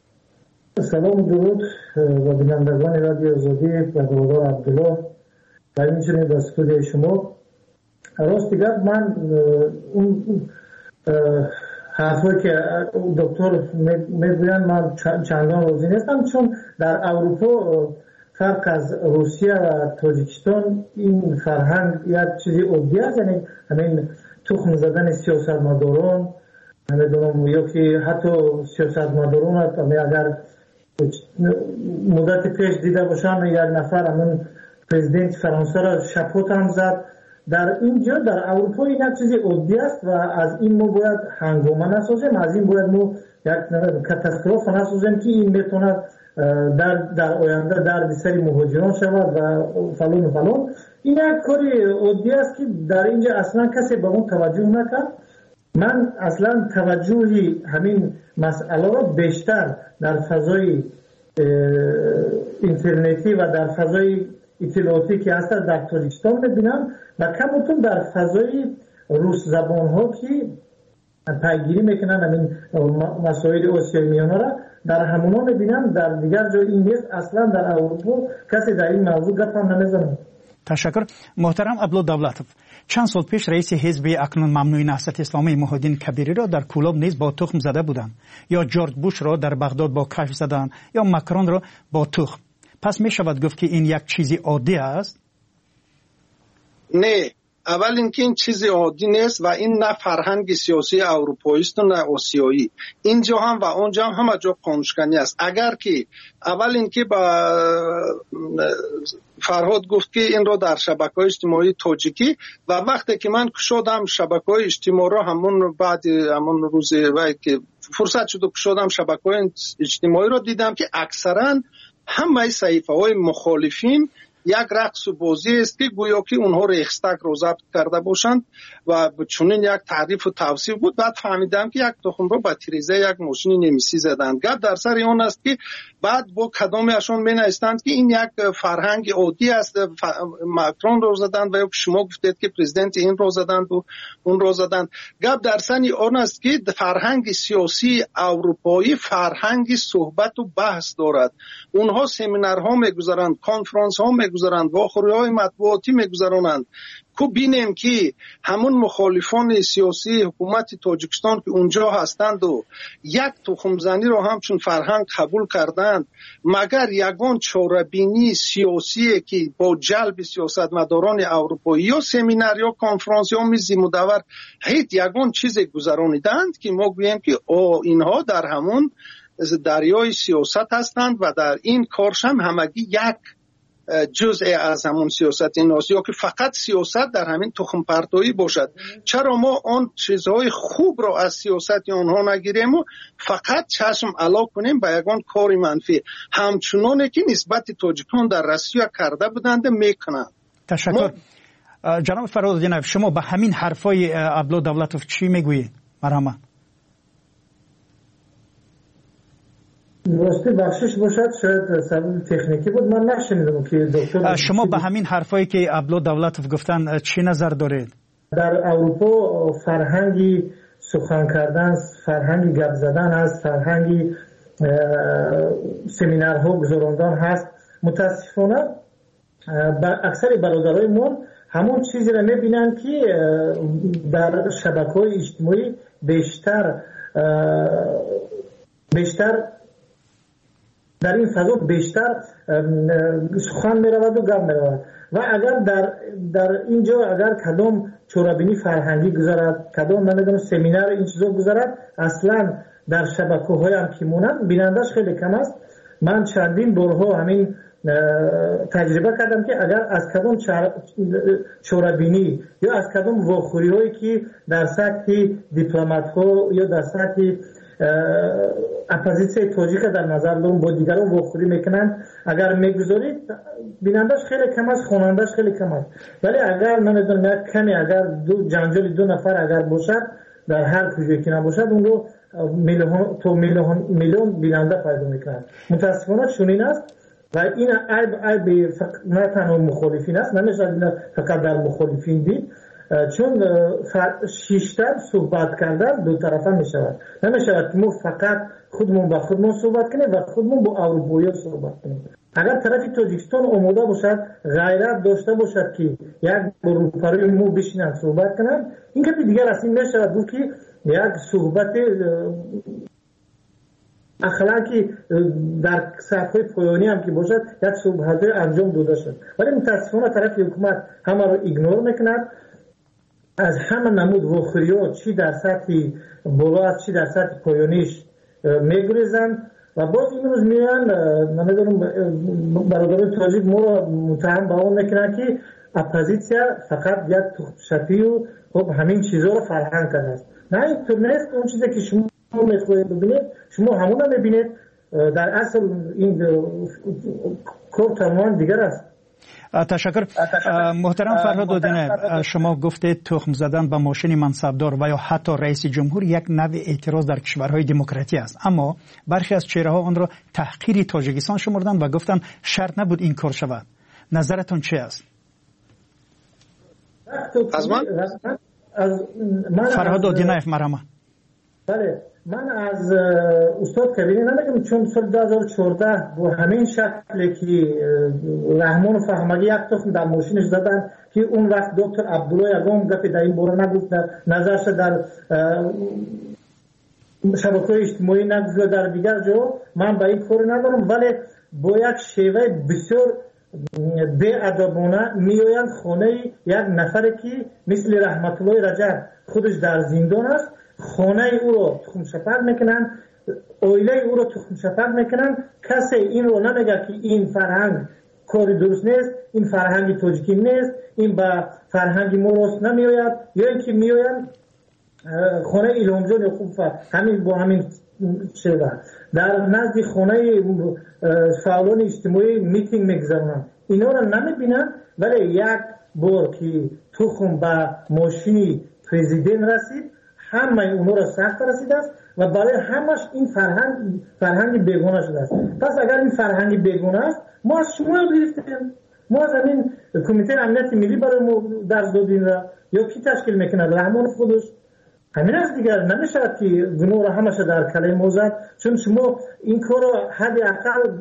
سلام درود و بینندگان رادیو آزادی و برادر عبدالله. و اینچنین در استودیو شما. راست دیگر من اون حرفایی که دکتر میگوین من چندان راضی نیستم، چون در اروپا فرق از روسیه و تاجیکستان این فرهنگ یک چیزی عادی است، یعنی همین تخم زدن سیاستمداران، نمیدونم یا که حتی سیاستمداران اگر مدت پیش دیده باشم یک نفر همین پرزیدنت فرانسه را شپوت هم زد. در اینجا در اروپا این یک چیزی عادی است و از این ما باید هنگامه نسازیم، از این باید ما یک کاتاستروف نسازیم که این میتونه در آینده در سری مهاجران شود و فلان و فلان. این یک کاری عادی است که در اینجا اصلا کسی به اون توجه نکرد. من اصلا توجهی همین مسئله را بیشتر در فضای اینترنتی و در فضای اطلاعاتی که هست در تاجیکستان میبینم و کمتون در فضای روس زبان ها که پیگیری میکنن همین مسائل آسیای میانه را در همونا میبینم. در دیگر جای این نیست. اصلا در اروپا کسی در این موضوع گپ هم نمیزنه. تشکر. محترم عبدالله دولتوف، چند سال پیش رئیس حزب اکنون ممنوع نهضت اسلامی محی‌الدین کبیری را در کولاب نیز با تخم زده بودند، یا جورج بوش را در بغداد با کشف زدند، یا ماکرون را با تخم. پس می شود گفت که این یک چیزی عادی است؟ نه، اول اینکه این چیزی عادی نیست و این نه فرهنگ سیاسی اروپایی است و نه آسیایی. اینجا هم و اونجا هم همه جا قانونشکنی است. اگر که اول اینکه با فرهاد گفت که این را در شبکه‌های اجتماعی تاجیکی و وقتی که من کشادم شبکه‌های اجتماعی را همون بعد همون روز وقتی که فرصت شد کشادم شبکه‌های اجتماعی را دیدم که اکثرا همه صحیفه‌های مخالفین یک رقص و بازی است که گویا که اونها ریخستگ رو ضبط کرده باشند و چنین یک تعریف و توصیف بود. بعد فهمیدم که یک تخم رو با تیریزه یک ماشین نمیسی زدند. گپ در سر اون است که بعد با کدامشون مینایستند که این یک فرهنگ عادی است، ماکرون رو زدند و یا شما گفتید که پرزیدنت این رو زدند و اون رو زدند. گپ در سر اون است که فرهنگ سیاسی اروپایی فرهنگ صحبت و بحث دارد. اونها سمینارها میگذارند، کنفرانس ها میگذارند، واخوری‌های مطبوعاتی میگذارند که بینیم که همون مخالفان سیاسی حکومت تاجیکستان که اونجا هستند و یک تخم زنی رو همچون فرهنگ قبول کردند، مگر یگان چاره‌بینی سیاسی که با جلب سیاستمداران اروپایی یا سمینار یا کنفرانس یا میز مدور هیچ یگان چیز گذرانیدند که ما گوییم که اینها در همون دریای سیاست هستند و در این کارش هم همگی یک جزء از همون سیاست این است، یا که فقط سیاست در همین تخم پرتایی باشد. چرا ما آن چیزهای خوب را از سیاست آنها نگیریم و فقط چشم علا کنیم به یگان کار منفی، همچنانه که نسبت تاجیکان در روسیه کرده بودند میکنند. تشکر. جناب فرادینov، شما به همین حرفای عبدالله دولتوف چی میگویید؟ مرحبا. راستی بخشش باشد، شاید سبب تکنیکی بود، من نشنیدم که دکتر. شما به همین حرفایی که عبدالله دولتوف گفتن چی نظر دارید؟ در اروپا فرهنگی سخن کردن، فرهنگی گپ زدن هست، فرهنگی سمینارها گذراندن هست. متاسفانه اکثر برادرای ما همون چیزی را میبینن که در شبکه‌های اجتماعی بیشتر در این فضا بیشتر سخن میرود و گپ میرود و اگر در اینجا اگر کدام چورابینی فرهنگی گذارد، کدام نمیدونم سمینار این چیزا گذارد، اصلا در شبکه‌های هم که مونن بینندش خیلی کم است. من چندین بارها همین تجربه کردم که اگر از کدام چورابینی یا از کدام واخوری‌هایی که در سطح دیپلمات‌ها یا در سطح اپوزیسیون تاجیک در نظر دارم با دیگران واخوری میکنن، اگر میگذارید بینندش خیلی کم است، خوانندش خیلی کم است. ولی اگر نمیدونم یک کمی اگر جنجال دو نفر اگر باشد در هر کجایی که نباشد اون رو میلیون بیننده پیدا میکنن. متاسفانه چنین است و این عیب نه تنها مخالفین است، نمیشه فقط در مخالفین دید، چون شیشتر صحبت کردن دو طرفه می شود. نمی شود که ما فقط خودمون با خودمون صحبت کنیم و خودمون با اروپایی صحبت کنیم. اگر طرف تاجیکستان آماده باشد غیرت داشته باشد که یک روپروی مو بشینن صحبت کنند، این که دیگر از این نشود بود که یک صحبت اخلاقی در سطح پایانی هم که باشد یک صحبت انجام داده شد. ولی متاسفانه طرف حکومت همه رو ایگنور میکند، از همه نمود واخریات چی در سطح بالا است چی در سطح پایانیش میگریزند و باز این روز میان نمیدونم برادران تاجیک ما رو متهم به اون میکنن که اپوزیسیا فقط یک تخم‌شپی و خب همین چیزا رو فرهنگ کرده است. نه اینطور نیست. اون چیزی که شما میخواهید ببینید شما همون رو میبینید. در اصل این کار تماما دیگر است. تشکر. محترم فرهاد دودینه، شما گفتید تخم زدن به ماشین منصبدار و یا حتی رئیس جمهور یک نوع اعتراض در کشورهای دموکراتی است، اما برخی از چهره‌ها آن را تحقیر تاجیکستان شمردند و گفتند شرط نبود این کار شود. نظرتون چه است؟ از من فرهاد دودینه مرحبا. بله، من از استاد کبیری نمیگم، چون سال 2014 با همین شکلی که رحمان و فهمگی یک تخم در ماشینش زدن که اون وقت دکتر عبدالله یگام گفت در این باره نگفت، نظرش در شبکه‌های اجتماعی نگفت در دیگر جا، من به این کار ندارم. ولی با یک شیوه بسیار بی‌ادبانه میآیند خانه یک نفر که مثل رحمت الله رجب خودش در زندان است، خانه او رو تخم شپک میکنن، اویله او رو تخم شپک میکنن. کسی این رو نمیگه که این فرهنگ کاری درست نیست، این فرهنگ تاجیکی نیست، این به فرهنگ ما راست نمیآید، یا اینکه میآیند خانه ایلام جان خوب همین با همین شیوه در نزد خانه فعالان اجتماعی میتینگ میگذارن. اینا رو نمیبینن. ولی یک بار که تخم به ماشینی پرزیدنت رسید، همه اونا را سخت رسیده است و برای همش این فرهنگ بیگانه شده است. پس اگر این فرهنگ بیگانه است، ما از شما گرفتیم، ما از همین کمیته امنیت ملی برای ما درس دادیم یا کی تشکیل میکنه؟ رحمان خودش. همین از دیگر نمیشد که گناه را همش در کله ما زد، چون شما این کار را حداقل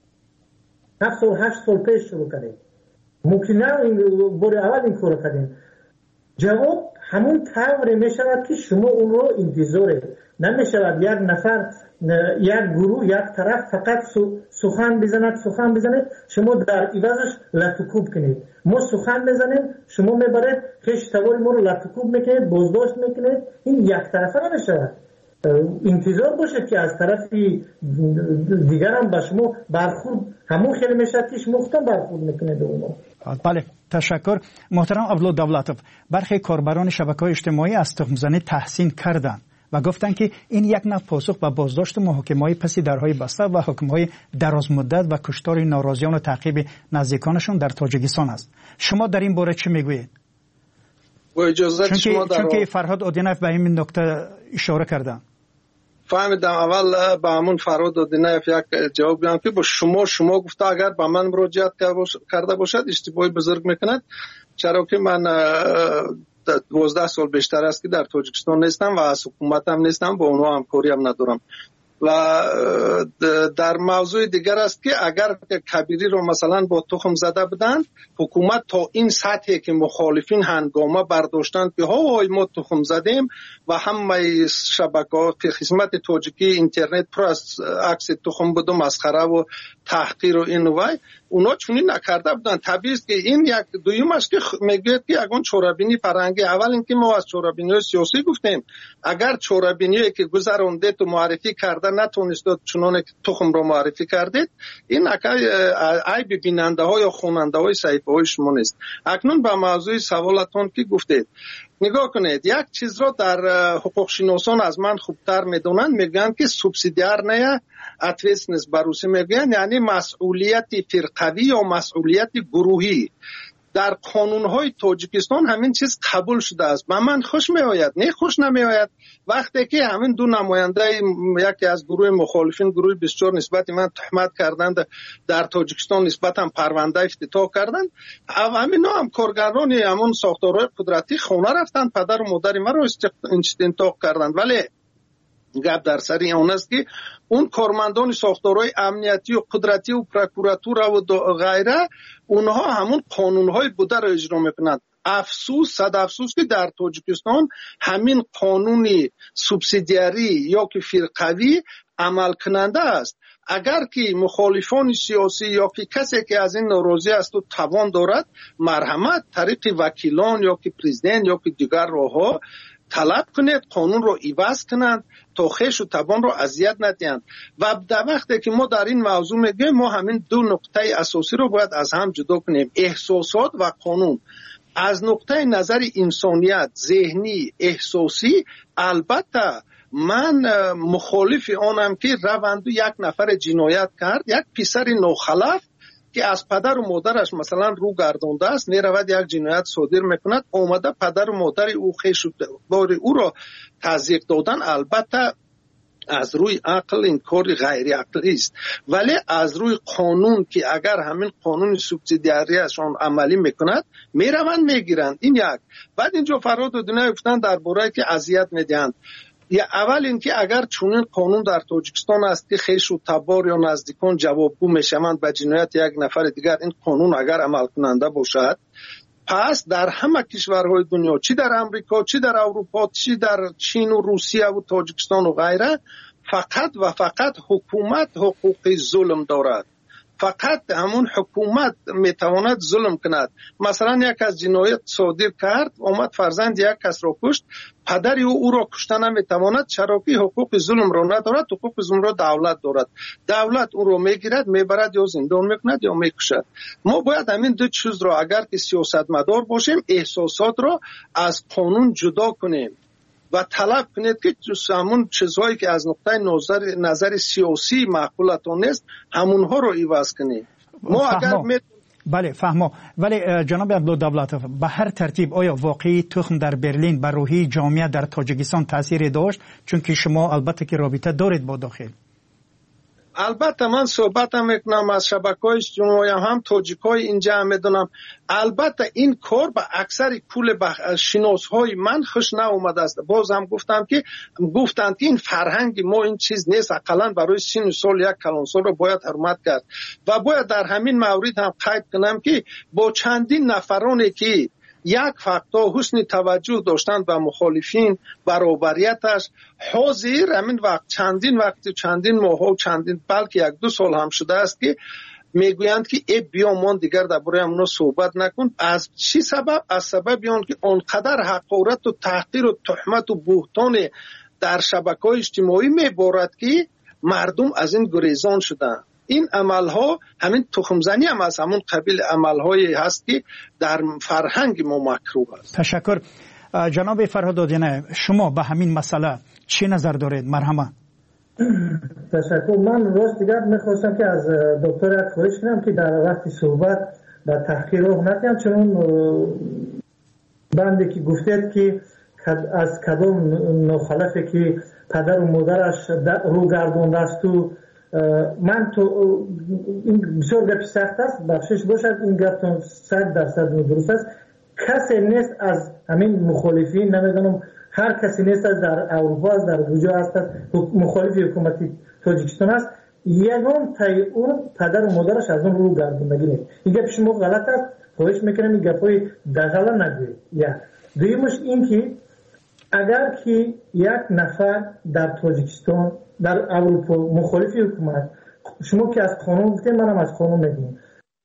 7 سال 8 سال پیش شروع کردید. ممکن نه این بار اول این کار کردیم. جواب همون طوری می شود که شما اون رو انتظاره نمی شود یک نفر یک گروه یک طرف فقط سخن بزند شما در عوضش لطوکوب کنید. ما سخن بزنیم شما میبرید خشتوار ما رو لطوکوب میکنید، بازداشت میکنید. این یک طرفه نمی شود. انتظار باشید که از طرف دیگر هم به شما برخورد همون خیلی میشد که شما خودتان برخورد میکنید اونو. بله، تشکر. محترم عبدالله دولتوف، برخی کاربران شبکه‌های اجتماعی از تخم‌زنی تحسین کردند و گفتند که این یک نوع پاسخ به بازداشت محاکمه‌های پس درهای بسته و حکم‌های درازمدت و کشتار ناراضیان و تعقیب نزدیکانشان در تاجیکستان است. شما در این باره چه میگویید؟ با اجازه شما چون که فرهاد اودینایف به این نکته اشاره کردند. فهمیدم. اول به همون فرهاد اودینایف یک جواب بدم که با شما گفته اگر به من مراجعت کرده باشد اشتباهی بزرگ میکند، چرا که من 12 سال بیشتر است که در تاجیکستان نیستم و از حکومت هم نیستم، با اونها همکاری هم ندارم. و در موضوع دیگر است که اگر کبیری رو مثلا با تخم زده بدن، حکومت تا این سطحی که مخالفین هنگامه برداشتند که های ما تخم زدیم و همه شبکه‌ها که خدمت تاجیکی اینترنت پر از عکس تخم بود و مسخره و تحقیر و این و اونا چونین نکرده بودن. طبیعی است که این یک دویمش که میگه که اگه چورابینی فرهنگی، اول اینکه ما از چورابینی سیاسی گفتیم، اگر چورابینی که گذرونده تو معرفی کرده نتونست چنانه که تخم رو معرفی کردید، این عیب بیننده ها یا خواننده های صحیفه های شما نیست. اکنون به موضوع سوالتون که گفتید، نگاه کنید، یک چیز را در حقوق شناسان از من خوبتر میدونن، میگن که سوبسیدیار نه اتویسنس بروسی میگن، یعنی مسئولیت فرقوی یا مسئولیت گروهی. در قانونهای تاجیکستان همین چیز قبول شده است. به من خوش می آید، نه خوش نمی آید وقتی که همین دو نماینده یکی از گروه مخالفین، گروه 24 نسبت من تهمت کردند در تاجیکستان، نسبت هم پرونده افتتاح کردند. همین هم کارگران همون ساختارهای قدرتی خونه رفتند، پدر و مادر ما رو استنطاق کردند. ولی گپ در سر اون است که اون کارمندان ساختارهای امنیتی و قدرتی و پروکوراتور و غیره اونها همون قانونهای بوده را اجرا میکنند. افسوس صد افسوس که در تاجیکستان همین قانونی سوبسیدیاری یا که فرقوی عمل کننده است. اگر که مخالفان سیاسی یا که کسی که از این ناراضی است و توان دارد مرحمت طریق وکیلان یا که پرزیدنت یا که دیگر راهها طلب کنید قانون رو عوض کنند تا خویش و توان رو اذیت ندهند. و در وقتی که ما در این موضوع میگیم ما همین دو نقطه اساسی رو باید از هم جدا کنیم، احساسات و قانون. از نقطه نظر انسانیت ذهنی احساسی البته من مخالف آنم که روند یک نفر جنایت کرد، یک پسر ناخلف که از پدر و مادرش مثلا رو گردانده است میرود یک جنایت صادر میکند، آمده پدر و مادر او خویش بار او را تضییق دادن البته از روی عقل این کار غیر عقلی است، ولی از روی قانون که اگر همین قانون سوبسیدیاریشان عملی میکند میروند میگیرند. این یک. بعد اینجا فراد و دنیا گفتن درباره که اذیت میدهند. یا اول اینکه اگر چنین قانون در تاجیکستان است که خویش و تبار یا نزدیکان جوابگو میشوند به جنایت یک نفر دیگر، این قانون اگر عمل کننده باشد پس در همه کشورهای دنیا چی در امریکا چی در اروپا چی در چین و روسیه و تاجیکستان و غیره فقط و فقط حکومت حقوق ظلم دارد. فقط همون حکومت میتواند ظلم کند. مثلا یک از جنایت صادر کرد اومد فرزند یک کس را کشت، پدری او را کشته نمیتواند چرا که حقوق ظلم را ندارد، حقوق ظلم را دولت دارد. دولت او را میگیرد میبرد یا زندان میکند یا میکشد. ما باید همین دو چیز را اگر که سیاستمدار باشیم احساسات را از قانون جدا کنیم و طلب کنید که همون چیزهایی که از نقطه نظر سیاسی معقولتان نیست همونها رو عوض کنید. ما اگر بله فهمو. ولی جناب عبدالدولت به هر ترتیب آیا واقعی تخم در برلین بر روحی جامعه در تاجیکستان تاثیر داشت؟ چون که شما البته که رابطه دارید با داخل. البته من صحبتم میکنم از شبکه‌های اجتماعی هم تاجیک‌های اینجا میدونم. البته این کار به اکثر کل شناس‌های من خوش ناآمده است. باز هم گفتند که این فرهنگ ما این چیز نیست، حداقل برای سن سال یک کلانسال رو باید حرمت کرد. و باید در همین مورد هم قید کنم که با چندین نفرانی که یک فقطا حسن توجه داشتند به مخالفین برابریتش حاضر همین وقت چندین ماه و چندین بلکه یک دو سال هم شده است که میگویند که ای بیا ما دیگر درباره امنا صحبت نکن. از چی سبب؟ از سبب آن که آنقدر حقارت و تحقیر و تهمت و بهتان در شبکه‌های اجتماعی میبارد که مردم از این گریزان شدند. این عملها همین تخمزنی هم از همون قبیل عملهایی هست که در فرهنگ ما مکروه است. تشکر. جناب فرهادآدینه شما به همین مسئله چی نظر دارید؟ مرحمت. تشکر. من راست دیگر میخواستم که از دکتر خواهش کنم که در وقت صحبت در تحقیر رو نتیم، چون بنده که گفتید که از کدام ناخلفه که پدر و مادرش رو گردانده است و من تو این بسیار گپی سخت است، بخشش باشد این گپتون 100% درست است. کسی نیست از همین مخالفین، نمیدونم هر کسی نیست از در اروپا از در کجا هست مخالف حکومتی تاجیکستان است یگان تای اون پدر و مادرش از اون رو گردوندگی نیست. این گپ شما غلط است، خواهش میکنم این گپای دغلا نگویید. دویمش این که اگر که یک نفر در تاجیکستان در اروپا مخالف حکومت، شما که از قانون گفتید منم از قانون میگم،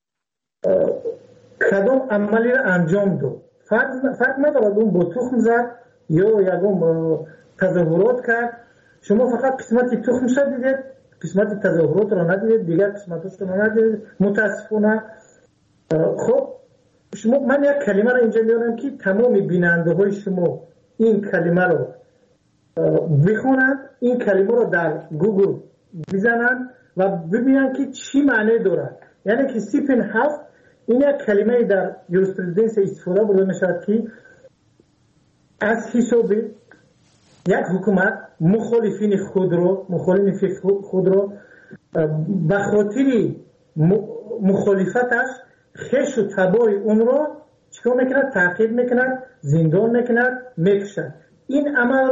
کدام عملی را انجام داد فرق ندارد اون با تخم زد یا یکم تظاهرات کرد، شما فقط قسمت تخم شد دیدید، قسمت تظاهرات را ندیدید، دیگر قسمتش را ندیدید متاسفانه. خب شما من یک کلمه را اینجا میارم که تمام بیننده های شما این کلمه رو بخونند، این کلمه رو در گوگل بزنند و ببینند که چی معنی دارد. یعنی که سیپن هفت این یک کلمه در یوریسپرودنس استفاده برده میشود که از حساب یک حکومت مخالفین خود رو به خاطر مخالفتش خش و تبای اون رو چیکار میکند؟ تعقیب میکند، زندان میکند، میکشد. این عمل رو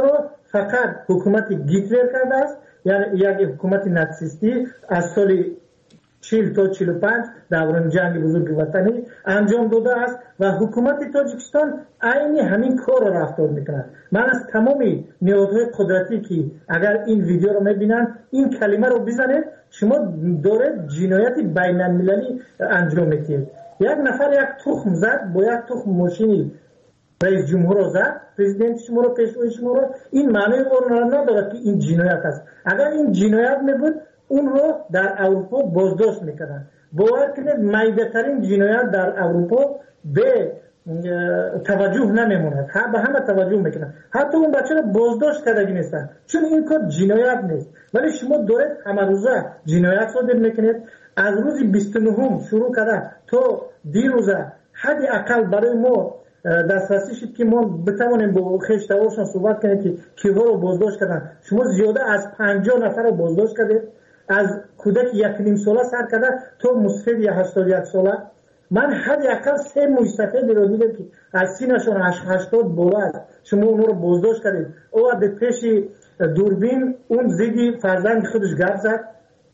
فقط حکومت گیتلر کرده است، یعنی یک حکومت ناتسیستی از سال 40 تا 45 دوران جنگ بزرگ وطنی انجام داده است و حکومت تاجیکستان عین همین کار را رفتار میکنند. من از تمام نهادهای قدرتی که اگر این ویدیو رو میبینن این کلمه رو بزنید، شما داره جنایت بین المللی انجام میدید. یک نفر یک تخم زد با یک تخم ماشینی رئیس جمهور رو زد، پرزیدنت شما رو، پیشوای شما رو، این معنی اون را ندارد که این جنایت است. اگر این جنایت میبود اون رو در اروپا بازداشت میکردن. باور کنید میده‌ترین جنایت در اروپا به توجه نمیموند، به همه توجه میکنن، حتی اون بچه رو بازداشت کردگی نیستن، چون این کار جنایت نیست. ولی شما دارید همه روزه جنایت صادر میکنید. از روز 29 شروع کرده تا دیروزه حد اقل برای ما دسترسی شد که ما بتوانیم با خشتوارشان صحبت کنیم که کیها رو بازداشت کردن. شما زیاده از 50 نفر رو بازداشت کردید، از کودک 1.5 ساله سر کرده تا مسفید 81 ساله. من حد اقل 3 مستفید رو دیدم که از سینشون 80 بالا است. شما اون رو بازداشت کردید. او در پیش دوربین اون زیدی فرزند خودش گرد زد.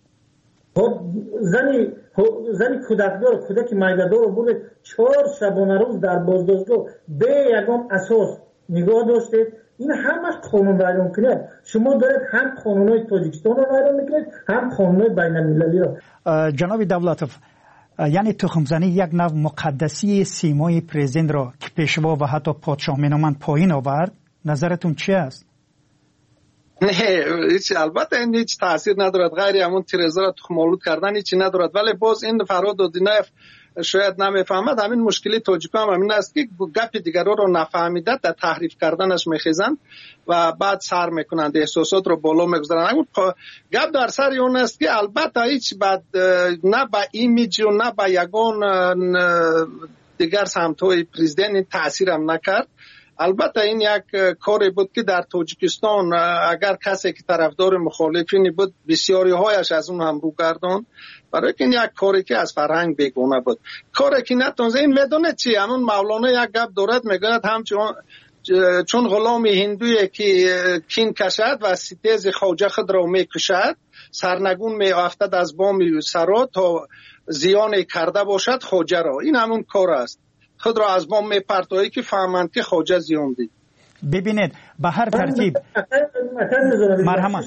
زنی کودکدار، کودک میده‌دار رو برد 4 شبانه روز در بازداشتگاه به یگان اساس نگاه داشتید. این همش قانون رایان میکنه. شما دارید هم قانونهای تاجیکستان رو رایان میکنید، هم قانونهای بین المللی رو. جناب دولتوف، یعنی تخمزنی یک نوع مقدسی سیمای پرزیدنت را که پیشوا و حتی پادشاه مینامند پایین آورد، نظرتون چی است؟ نه، البته این هیچ تاثیر ندارد، غیر همون تیرزا را تخم‌آلود کردن هیچی ندارد. ولی باز این فرهاد دودینایف شاید نمیفهمد. همین مشکلی تاجیک‌ها هم همین است که گپ دیگران رو نفهمیده در تحریف کردنش میخیزند و بعد سر میکنند، احساسات رو بالا میگذارند. اما گپ در سر اون است که البته هیچ بعد نه با ایمیج و نه با یگان دیگر سمت‌های پرزیدنت این تاثیر هم نکرد. البته این یک کاری بود که در تاجیکستان اگر کسی که طرفدار مخالفین بود بسیاری هایش از اون هم رو گردان، برای که این یک کاری که از فرهنگ بیگانه بود، کاری که نتونسته. این میدونه چی؟ همون مولانا یک گپ دارد، میگوید همچون چون غلام هندویی که کین کشد و ستیز خواجه خود را میکشد، سرنگون میافتد از بام سرا تا زیان کرده باشد خواجه را. این همون کار است، خود را از بام میپرتایی که فهمند که خواجه زیان دید. ببینید به هر ترتیب مرحمت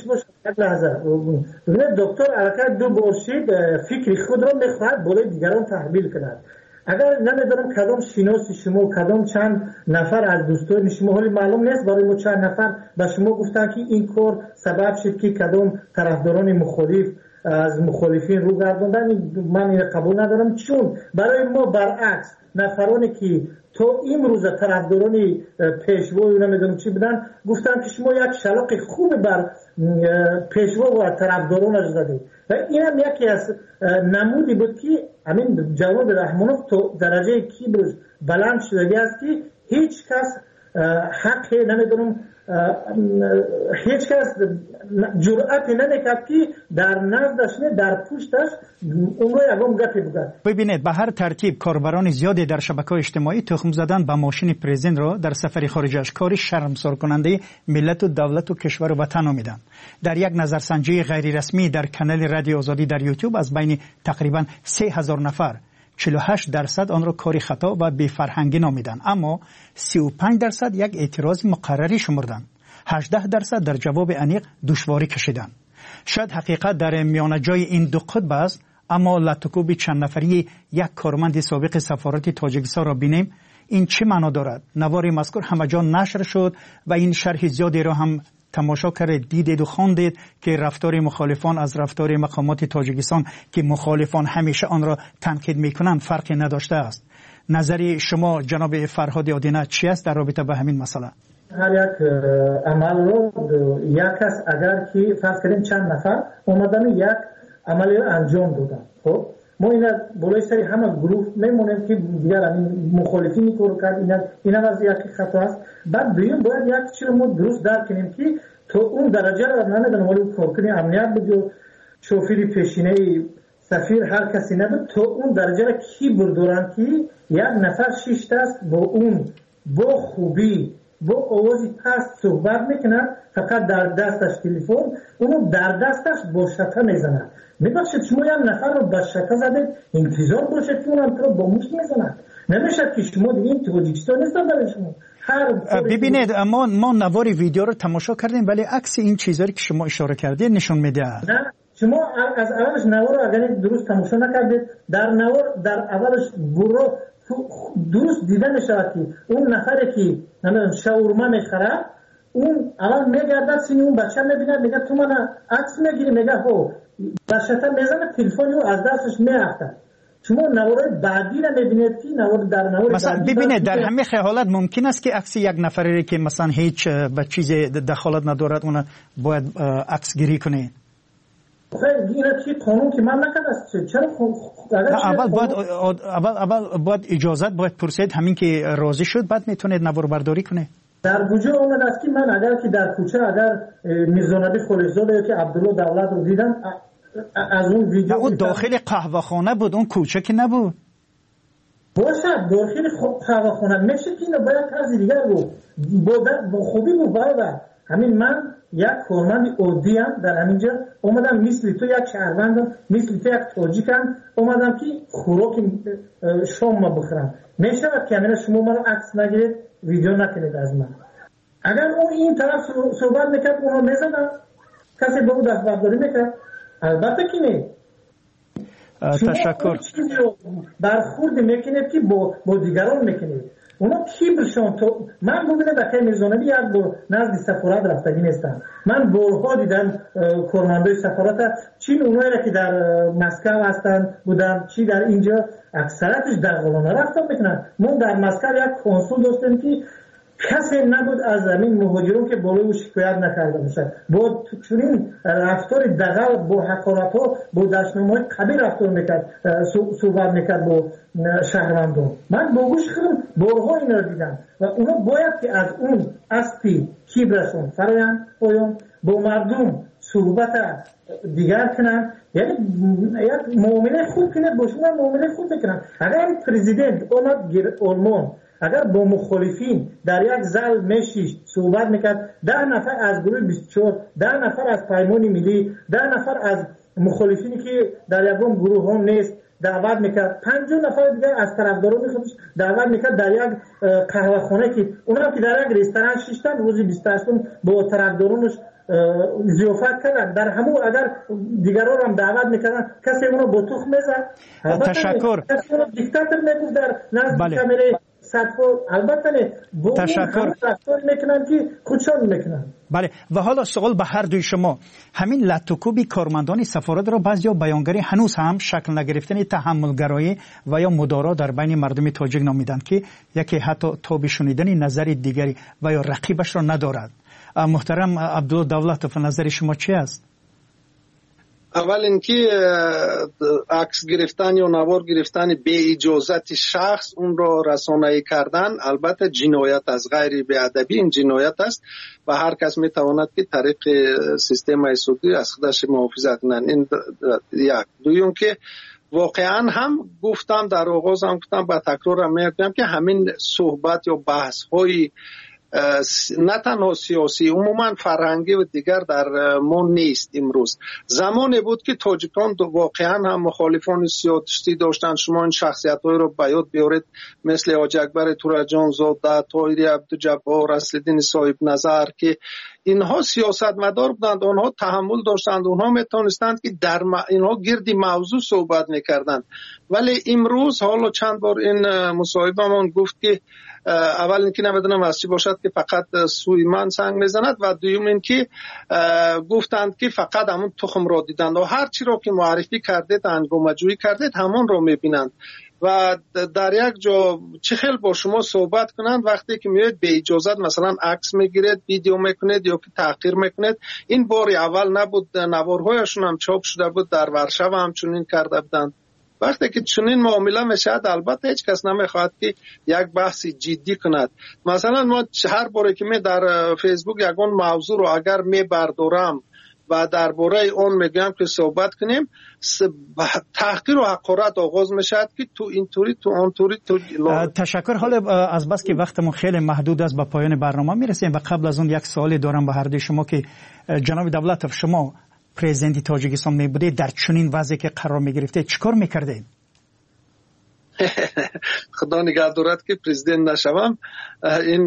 دکتر حرکت دو برشید فکر خود را میخواهد بالای دیگران تحمیل کند. اگر نمیدونم کدام شناسی شما کدام چند نفر از دوستان شما، حالی معلوم نیست برای ما چند نفر به شما گفتن که این کار سبب شد که کدام طرفداران مخالف از مخالفین رو گرداندن، من این قبول ندارم. چون برای ما برعکس نفرانی که تو امروز طرفداران پیشوا و نمیدونم چی بدن گفتن که شما یک شلاق خوب بر پیشوا و طرفدارانش زدید و این هم یکی از نمودی بود که همین جواد رحمانوف تو درجه کیبرش بلند شده است که هیچ کس حق نمیدونم هیچ کس جرأت نمیکرد که در نزدش نه در پشتش اون رو یکم گپی بگه. ببینید به هر ترتیب کاربران زیادی در شبکه‌های اجتماعی تخم زدن به ماشین پرزیدنت را در سفر خارجش کاری شرمسار کننده ملت و دولت و کشور و وطن نامیدند. در یک نظرسنجی غیر رسمی در کانال رادیو آزادی در یوتیوب از بین تقریبا 3000 نفر 48% آن را کاری خطا و بی‌فرهنگی نامیدند، اما 35% یک اعتراض مقرری شمردند. 18% در جواب انیق دشواری کشیدند. شاید حقیقت در میان جای این دو قطب است، اما لطکوب چند نفری یک کارمند سابق سفارت تاجیکستان را بینیم. این چه معنا دارد؟ نوار مذکور همه جا نشر شد و این شرح زیادی را هم تماشا کرد، دیدید و خواندید که رفتار مخالفان از رفتار مقامات تاجیکستان که مخالفان همیشه آن را تنقید میکنند فرقی نداشته است. نظر شما جناب فرهاد آدینه چی است در رابطه با همین مسئله؟ هر یک عمل رو یک کس اگر که فرض کنیم چند نفر اومدن یک عملی رو انجام دادن، خب ما اینا بالای سری همه گروه میمونیم که دیگر مخالفین این کارو کرد، اینا از یک خطا است. بعد دویم باید یک چیز رو ما درست درک کنیم که تو اون درجه رو نمیدونم ولی کارکنی امنیت بود شوفیر پیشینه سفیر هر کسی نبود، تو اون درجه رو کی بردارن که یک نفر 6 دست با اون با خوبی با آوازی پست صحبت میکنن فقط در دستش تلفن، اونو در دستش با شکه میزنه. میبخشید شما یک نفر رو با شکه زدید، انتظار باشید که اونم تو رو با مشت میزنه. نمیشه که شما دیگه این تاجیکستان نیست برای شما. ببینید ما نوار ویدیو رو تماشا کردیم ولی عکس این چیزایی که شما اشاره کردید نشون میده. نه شما از اولش نوار رو اگر درست تماشا نکردید، در نوار در اولش برو درست دیده نشود که اون نفری که شاورما میخره اون اول میگرده سینی اون بچه میبینه میگه تو من عکس میگیری، میگه هو بچه‌تا میزنه تلفن رو از دستش میافته. شما نوار بعدی را میبینید که نوار در نوار مثلا ببینید در همه حالت ممکن است که عکس یک نفری که مثلا هیچ به چیز دخالت ندارد اون باید عکس گیری کنه. اینا چی قانون که من نکرده چرا اول باید اجازت باید پرسید، همین که راضی شد بعد میتونید نوار برداری کنه. در وجود اومد است که من اگر که در کوچه اگر میرزانبی خلیزاده یا که عبدالله دولت رو دیدم از اون ویدیو اون داخل قهوه خانه بود، اون کوچه که نبود. باشه داخل قهوه خانه میشه که اینو باید کسی دیگر بود با خوبی بود برادر. همین من یک کارمند عادی ام در همینجا اومدم مثل تو یک شهروندم مثل تو یک تاجیکم اومدم که خوراک شام ما بخورم. میشه که همین شما منو عکس نگیرید ویدیو نکنید از من. اگر اون این طرف صحبت میکرد اونو میزدم کسی به اون دستبرداری میکرد؟ البته که نه. تشکر. برخورد میکنید که با دیگران میکنید. اونا کیبرشون تو من ببینید اگه میرزانبی یک بار نزد سفارت رفتگی نیستم. من بارها دیدم کارمندای سفارت چین اونایی را که در مسکو هستن بودن چی در اینجا اکثرتش دغلانه رفتار میکنن. ما در مسکو یک کنسول داشتیم که کسی نبود از زمین مهاجرون که بالای او شکایت نکرده باشه. با چنین رفتار دغل با حقارت ها با دشنامه‌های قبیح رفتار میکرد، صحبت میکرد با شهروندان. من با گوش خودم بارها اینا رو دیدم و اونا باید که از اون اسبی کیبرشون فرایم پایان با مردم صحبت دیگر کنن، یعنی یک معامله خوب کنه با شما معامله خوب بکنن. اگر پرزیدنت اومد آلمان اگر با مخالفین در یک زل میشیش صحبت میکرد 10 نفر از گروه 24 10 نفر از پیمان ملی 10 نفر از مخالفینی که در یکم گروه هم نیست دعوت میکرد 50 نفر دیگر از طرفداران خودش دعوت میکرد در یک قهوه خانه که اونا که در یک رستوران شیشتن روزی 28 با طرفدارانش ضیافت کردن. در همون اگر دیگران هم دعوت میکردن کسی اونو با تخم میزد. تشکر. کسی اونو دیکتاتور میگفت در نزد کامره البته تشکر میکنن که خودشان میکنن. بله و حالا سوال به هر دوی شما، همین لطوکوبی کارمندان سفارت را بعضیا بیانگری هنوز هم شکل نگرفتن تحملگرایی و یا مدارا در بین مردم تاجیک نامیدند که یکی حتی تاب شنیدن نظر دیگری و یا رقیبش را ندارد. محترم عبدالله دولت نظر شما چی است؟ اول اینکه عکس گرفتن یا نوار گرفتن به اجازت شخص اون را رسانه‌ای کردن البته جنایت از غیر بی‌ادبی این جنایت است و هر کس میتواند که طریق سیستم سودی از خودش محافظت کنند. این یک. دوم که واقعا هم گفتم در آغاز هم گفتم با تکرار هم میگم که همین صحبت یا بحث های نه تنها سیاسی عموما فرهنگی و دیگر در ما نیست. امروز زمانی بود که تاجیکان واقعا هم مخالفان سیاسی داشتن. شما این شخصیت‌های رو به یاد بیارید مثل حاجی اکبر تورجان زاده، طاهری عبدالجبار، اصل‌الدین صاحب نظر که اینها سیاستمدار بودند، آنها تحمل داشتند، آنها میتونستند که در اینها گردی موضوع صحبت میکردند. ولی امروز حالا چند بار این مصاحبه‌مان گفت که اول اینکه نمیدونم از چی باشد که فقط سوی من سنگ میزند و دوم اینکه گفتند که فقط همون تخم را دیدند و هر چی را که معرفی کردید هنگامه جویی کردید همون را میبینند و در یک جا چه خیلی با شما صحبت کنند وقتی که میاد به اجازت مثلا عکس میگیرید، ویدیو میکنید یا که تحقیر میکنید. این باری اول نبود، نوارهایشون هم چاپ شده بود، در ورشو هم چنین کرده بودند. وقتی که چنین معامله میشد البته هیچ کس نمیخواد که یک بحثی جدی کند. مثلا ما هر باره که می در فیسبوک یگان موضوع رو اگر میبردارم و درباره اون میگم که صحبت کنیم. تحقیر و حقارت آغاز میشد که تو اینطوری تو آنطوری تو تشکر. حالا از بس که وقتمون خیلی محدود است به پایان برنامه میرسیم و قبل از اون یک سوالی دارم به هر دوی شما که جناب دولتوف شما پرزیدنت تاجیکستان می بودید، در چنین وضعی که قرار می گرفتید چیکار میکردید؟ خدا نگه دارد که پرزیدنت نشوم. این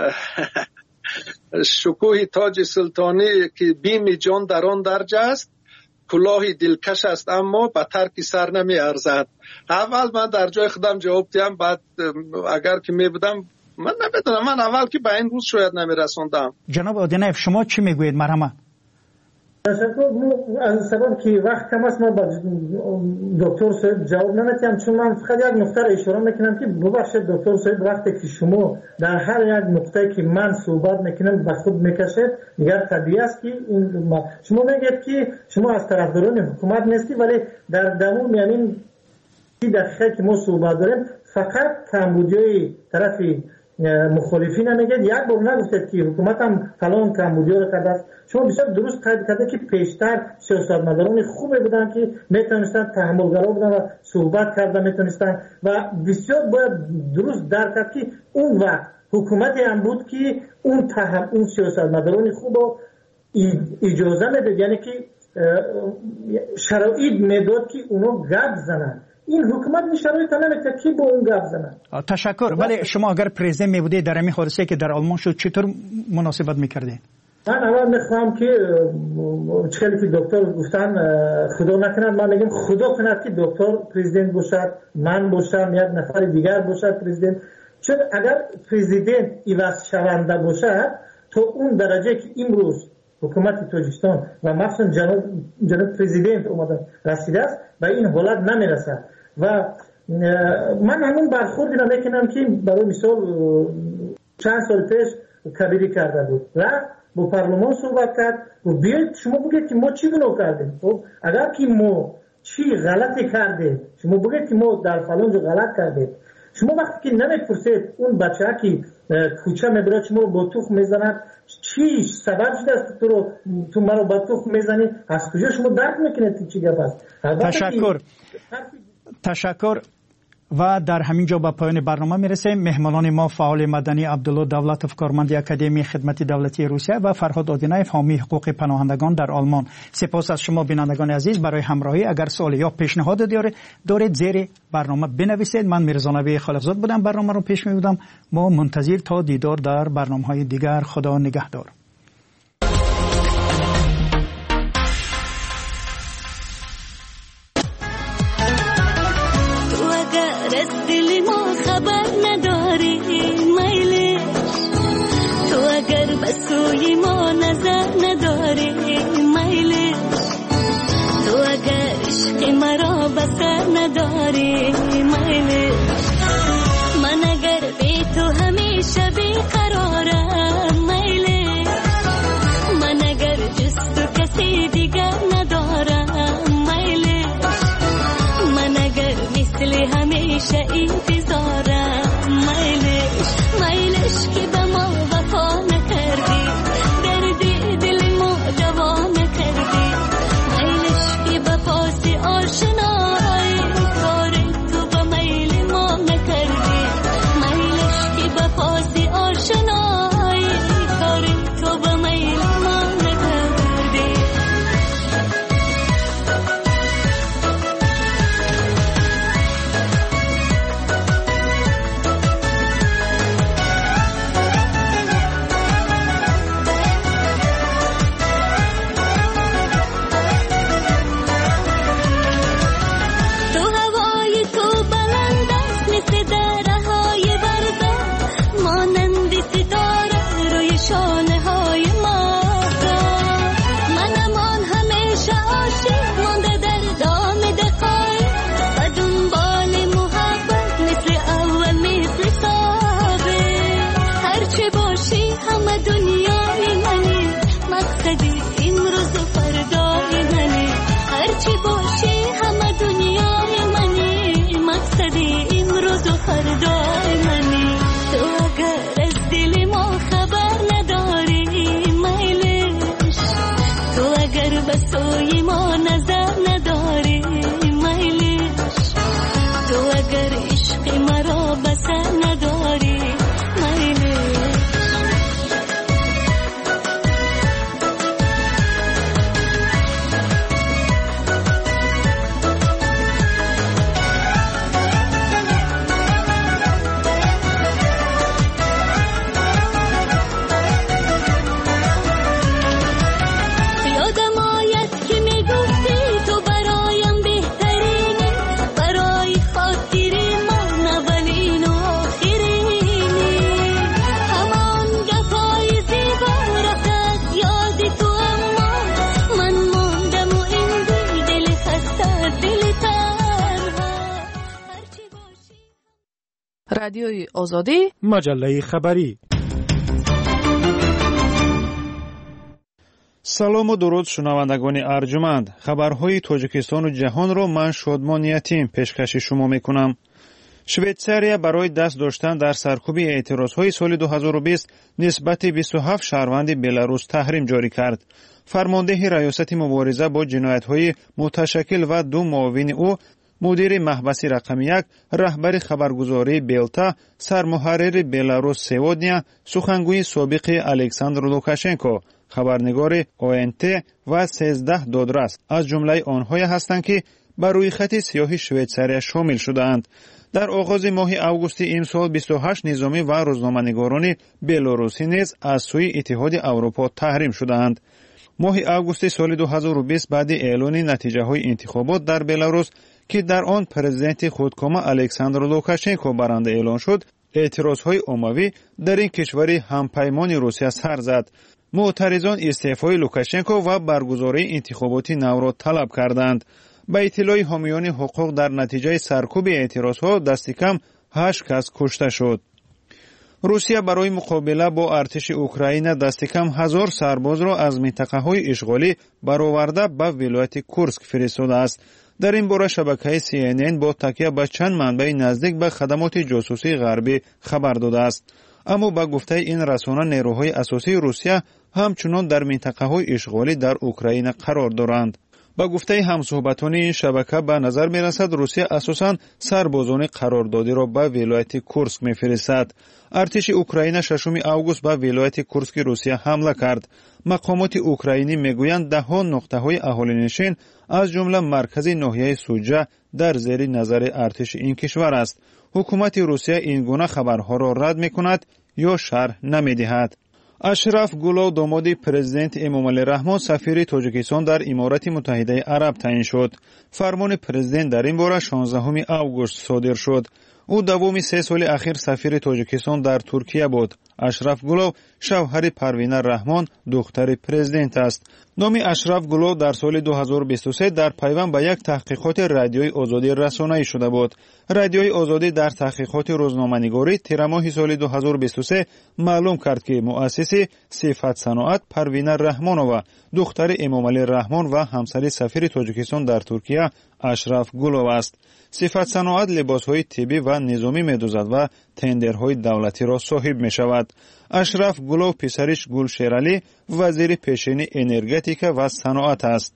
شکوه تاج سلطانی که بیم جان در آن درجه است، کلاهی دلکش است اما به ترک سر نمی ارزد. اول من در جای خودم جواب دیم، بعد اگر که می بودم من نمیدونم، من اول که به این روز شاید نمی رسوندم. جناب آدینایف شما چی میگوید؟ مرحمه. تشکر. از سبب که وقت کم است ما با دکتر سید جواب نمیتونم، چون من فقط یک نکته را اشاره میکنم که ببخشید دکتر سید وقتی که شما در هر یک نقطه که من صحبت میکنم به خود میکشید دیگر طبیعی است که شما میگید که شما از طرفداران حکومت نیستی، ولی در دمون یعنی 30 دقیقه که ما صحبت داریم فقط کمبودیای طرف مخالفین نمیگید. یک بار نگفتید که حکومت هم فلان کمبودیا رو کرده است. شما بسیار درست قید کرده که پیشتر سیاستمداران خوبی بودن که میتونستن تحملگرا بودن و صحبت کرده میتونستن و بسیار باید درست درک کرد که اون وقت حکومتی هم بود که اون سیاستمداران خوب رو اجازه میداد، یعنی که شرایط میداد که اونو گپ زنن. این حکومت این شرایط نمیده که با اون گپ زنن. تشکر. ولی شما اگر پرزیدنت می بودید در این حادثه که در آلمان شد چطور مناسبت میکردین؟ من اول میخوام که چیزی که دکتر گفتن خدا نکند، من میگم خدا کند که دکتر پرزیدنت باشد، من باشم، یک نفر دیگر باشد پرزیدنت. چون اگر پرزیدنت عوض شونده باشد تو اون درجه که امروز حکومت تاجیکستان و مخصوصا جناب پرزیدنت اومدن رسیده است به این حالت نمیرسد. و من همون برخوردی را میکنم که برای مثال چند سال پیش کبیری کرده بود، رفت با پارلمان صحبت کرد و بیاید شما بگید که ما چی گناه کردیم. خب اگر که ما چی غلطی کردیم شما بگید که ما در فلان جا غلط کردیم. شما وقتی که نمیپرسید اون بچه ها که کوچه میبرد شما رو با تخم میزند چی سبب شده است تو مرا با تخم میزنی، از کجا شما درک میکنید چی گپ است؟ تشکر. و در همین جا به پایان برنامه میرسیم. مهمانان ما فعال مدنی عبدالله دولتوف کارمند اکادمی خدمت دولتی روسیه و فرهاد آدینایف حامی حقوق پناهندگان در آلمان. سپاس از شما بینندگان عزیز برای همراهی. اگر سوال یا پیشنهاد دارید زیر برنامه بنویسید. من میرزا نبی خالقزاد بودم، برنامه رو پیش میبردم. ما منتظر تا دیدار در برنامه‌های دیگر. خدا نگهدار. خبر نداری میلی تو اگر بسوی ما نظر نداری میلی تو اگر عشق مرا بسر نداری میلی من اگر بی تو همیشه بیقرارم میلی من اگر جز تو کسی دیگر ندارم میلی من اگر مثل همیشه انتظارم میلش که به ما وفا نکردی دردی دل ما دوا نکردی میلش که به پاس آشنایی کار تو به میل رادیوی آزادی، مجله خبری. سلام و درود شنوندگان ارجمند. خبرهای تاجیکستان و جهان را من شادمان یتیم پیشکش شما میکنم. شویتساریا برای دست داشتن در سرکوب اعتراضهای سال 2020 نسبت 27 شهروند بلاروس تحریم جاری کرد. فرمانده ریاست مبارزه با جنایت‌های متشکل و دو معاون او، مدیر محبس رقم 1، رهبر خبرگزاری بیلتا، سرمحرر بلاروس سوودنیا، سخنگوی سابق الکساندر لوکاشنکو، خبرنگار ONT و 13 دادرس از جمله آنهایی هستند که بر روی خط سیاه شویتساریا شامل شدند. در آغاز ماه آگوست این سال 28 نظامی و روزنامه‌نگاران بلاروسی نیز از سوی اتحاد اروپا تحریم شدند. ماه آگوست سال 2020 بعد اعلان نتیجه‌های انتخابات در بلاروس که در آن پرزیدنت خودکامه الکساندر لوکاشنکو برنده اعلان شد، اعتراض‌های عمومی در این کشور همپیمان روسیه سر زد. معترضان استعفای لوکاشنکو و برگزاری انتخابات نو را طلب کردند. به اطلاع حامیان حقوق در نتیجه سرکوب اعتراضها دست کم 8 کس کشته شد. روسیه برای مقابله با ارتش اوکراین دست کم 1000 سرباز را از منطقه‌های اشغالی برآورده به ولایت کورسک فرستاده است. در این باره شبکه CNN با تکیه به چند منبع نزدیک به خدمات جاسوسی غربی خبر داده است. اما با گفته این رسانه نیروهای اساسی روسیه همچنان در منطقه‌های اشغالی در اوکراین قرار دارند. با گفته همصحبتان این شبکه به نظر می رسد روسیه اساساً سربازان قراردادی را به ولایت کورسک می فرستد. ارتش اوکراین 6 آگوست به ولایت کورسک روسیه حمله کرد. مقامات اوکراینی می گویند دهها نقطه‌های اهالی‌نشین از جمله مرکز ناحیه سوجه در زیر نظر ارتش این کشور است. حکومت روسیه این گونه خبرها را رد می کند یا شرح نمی دهد. اشرف گولو داماد پرزیدنت امامعلی رحمان سفیر تاجیکستان در امارات متحده عرب تعیین شد. فرمان پرزیدنت در این باره 16 آگوست صادر شد. او دوم 3 سال اخیر سفیر تاجیکستان در ترکیه بود. اشرف گولو شوهر پروینه رحمان دختر پرزیدنت است. نام اشرف گولو در سال 2023 در پیوند به یک تحقیقات رادیوی آزادی رسانه‌ای شده بود. رادیوی آزادی در تحقیقات روزنامه‌نگاری تیر ماه سال 2023 معلوم کرد که مؤسس صفت صناعت پروینه رحمانова دختر امامعلی رحمان و همسر سفیر تاجیکستان در ترکیه اشرف گولو است. صفت صناعت لباس‌های طبی و نظامی می‌دوزد و تندرهای دولتی را صاحب می‌شود. اشرف گولو پسرش گل شیرالی وزیر پیشین انرژتیک و صناعت است.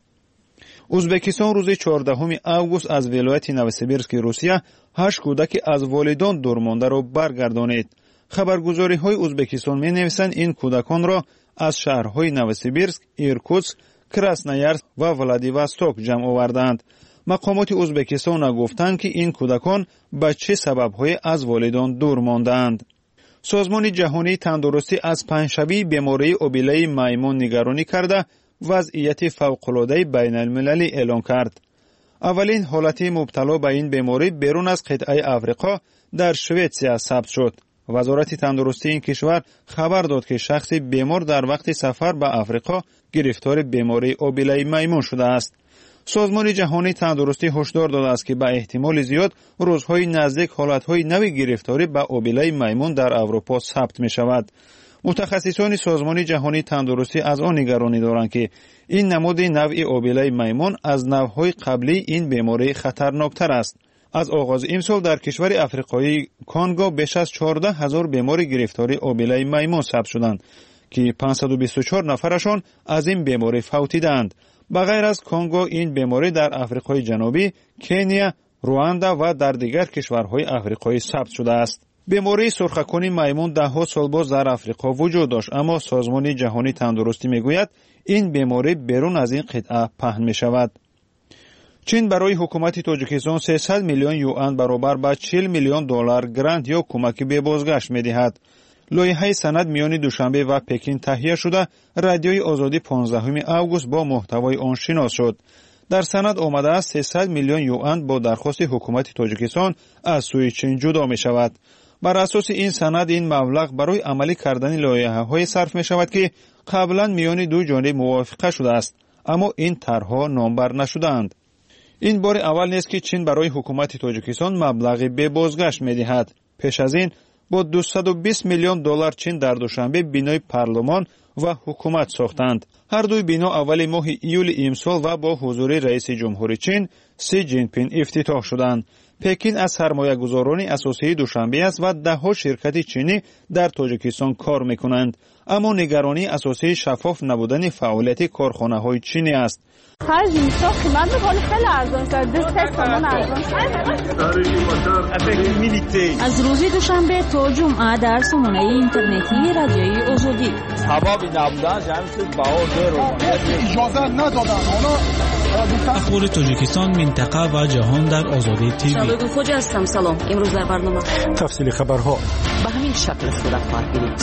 ازبکستان روز 14 آگوست از ولایت نوسیبیرسک روسیه 8 کودک از والدان دورمانده را برگردانید. خبرگزاری‌های ازبکستان می‌نویسند این کودکان را از شهرهای نوسیبیرسک، ایرکوتسک، کراسنویارسک و ولادیواستوک جمع آوردند. مقامات ازبکستان گفتند که این کودکان به چه سبب‌های از والدان دور ماندند. سازمان جهانی تندرستی از پنجشنبه بیماری اوبیله میمون نگرانی کرده وضعیت فوق‌العاده بین‌المللی اعلان کرد. اولین حالت مبتلا به این بیماری بیرون از قطعه آفریقا در شویتسیا ثبت شد. وزارت تندرستی این کشور خبر داد که شخص بیمار در وقت سفر به آفریقا گرفتار بیماری اوبیله میمون شده است. سازمان جهانی تندرستی هشدار داده است که به احتمال زیاد روزهای نزدیک حالتهای نوی گرفتاری به اوبیله میمون در اروپا ثبت می شود. متخصصان سازمان جهانی تندرستی از آن نگرانی دارند که این نمود نوع اوبیله میمون از نوعهای قبلی این بیماری خطرناکتر است. از آغاز امسال در کشور آفریقایی کانگو بیش از 14,000 بیمار گرفتاری اوبیله میمون ثبت شدند که 524 نفرشان از این بیماری فوتیدند. بغیر از کنگو این بیماری در آفریقای جنوبی، کنیا، رواندا و در دیگر کشورهای آفریقایی ثبت شده است. بیماری سرخکان میمون دهها سال باز در آفریقا وجود داشت، اما سازمان جهانی تندرستی میگوید این بیماری بیرون از این قطعه پهن می شود. چین برای حکومت تاجیکستان 300 میلیون یوان برابر با 40 میلیون دلار گرانت یا کمک به بازگشت می دهد. لایحه سند میان دوشنبه و پکین تهیه شده، رادیوی آزادی 15 آگوست با محتوای آن شناس شد. در سند آمده است 300 میلیون یوان با درخواست حکومت تاجیکستان از سوی چین جدا می شود. بر اساس این سند این مبلغ برای عملی کردن لایحه‌های صرف می شود که قبلا میان دو جانب موافقه شده است، اما این طرح‌ها نامبر نشدند. این بار اول نیست که چین برای حکومت تاجیکستان مبلغی به بازگشت می دهد. пеш аз ин бо 220 миллион доллар чин дар душанбе бинои парлумон ва ҳукумат сохтанд. ҳар дуи бино аввали моҳи июли имсол ва бо ҳузури раиси ҷумҳури чин Си Ҷинпин ифтитоҳ шуданд. пекин аз сармоягузорони асосии душанбе аст ва даҳҳо ширкати чинӣ дар тоҷикистон кор мекунанд. аммо нигаронии асосии шаффоф набудани фаъолияти корхонаҳои чинӣ аст. خرج میشه قیمت میکنه خیلی ارزان است. دست سامان ارزان است. از روز دوشنبه تا جمعه در سامانه اینترنتی رادیوی آزادی. هوا بی نبودن همین باور دارم. اجازه ندادن. اخبار تاجیکستان منطقه و جهان در آزادی تیوی. شباب خوش هستم. سلام. امروز در برنامه تفصیل خبرها به همین شکل صورت خواهد گرفت.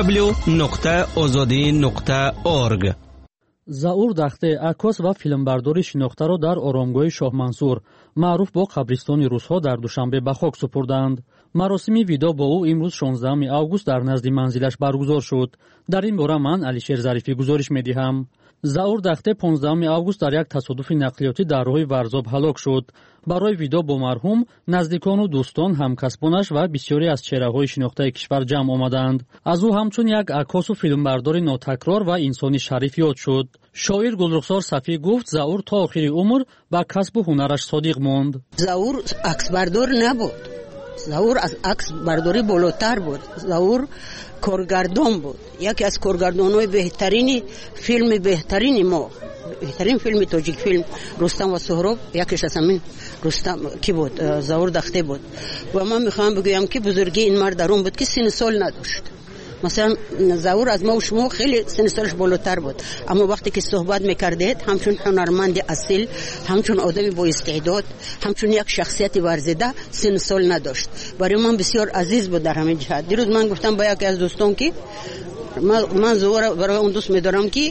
www.azadi.org. заур дахте акос ва филмбардори шинохтаро дар оромгоҳи шоҳмансур маъруф бо қабристони русҳо дар душанбе ба хок супурданд. маросими видо бо ӯ имрӯз 16 август дар назди манзилаш баргузор шуд. дар ин бора ман алишер зарифӣ гузориш медиҳам. заур дахте 15 август дар як тасодуфи нақлиётӣ дар роҳи варзоб ҳалок шуд. барои видо бо марҳум наздикону дӯстон ҳамкасбонаш ва бисёре аз чеҳраҳои шинохтаи кишвар ҷамъ омаданд. аз ӯ ҳамчун як акосу филмбардори нотакрор ва инсони шариф ёд шуд. шоир гулрухсор сафӣ гуфт заур то охири умр ба касбу ҳунараш содиқ монд. заур аксбардор набуд. заур аз аксбардорӣ болотар буд. заур коргардон буд. яке аз коргардонҳои беҳтарини филми беҳтарини мо, беҳтарин филми тоҷик филм рустам ва суҳроб якеш аз ҳамин рустам ки буд, заур дахте буд. ва ман мехоҳам бигӯям ки бузургии ин мард дар он буд ки сини сол надошт. масалан заур аз мау шумо хеле сини солаш болотар буд, аммо вақте ки суҳбат мекардед ҳамчун ҳунарманди асил, ҳамчун одами боистеъдод, ҳамчун як шахсияти варзида сини сол надошт. барои ман бисёр азиз буд дар ҳамин ҷиҳат. дирӯз ман гуфтам ба яке аз дӯстон ки ман заура барои он дӯст медорам ки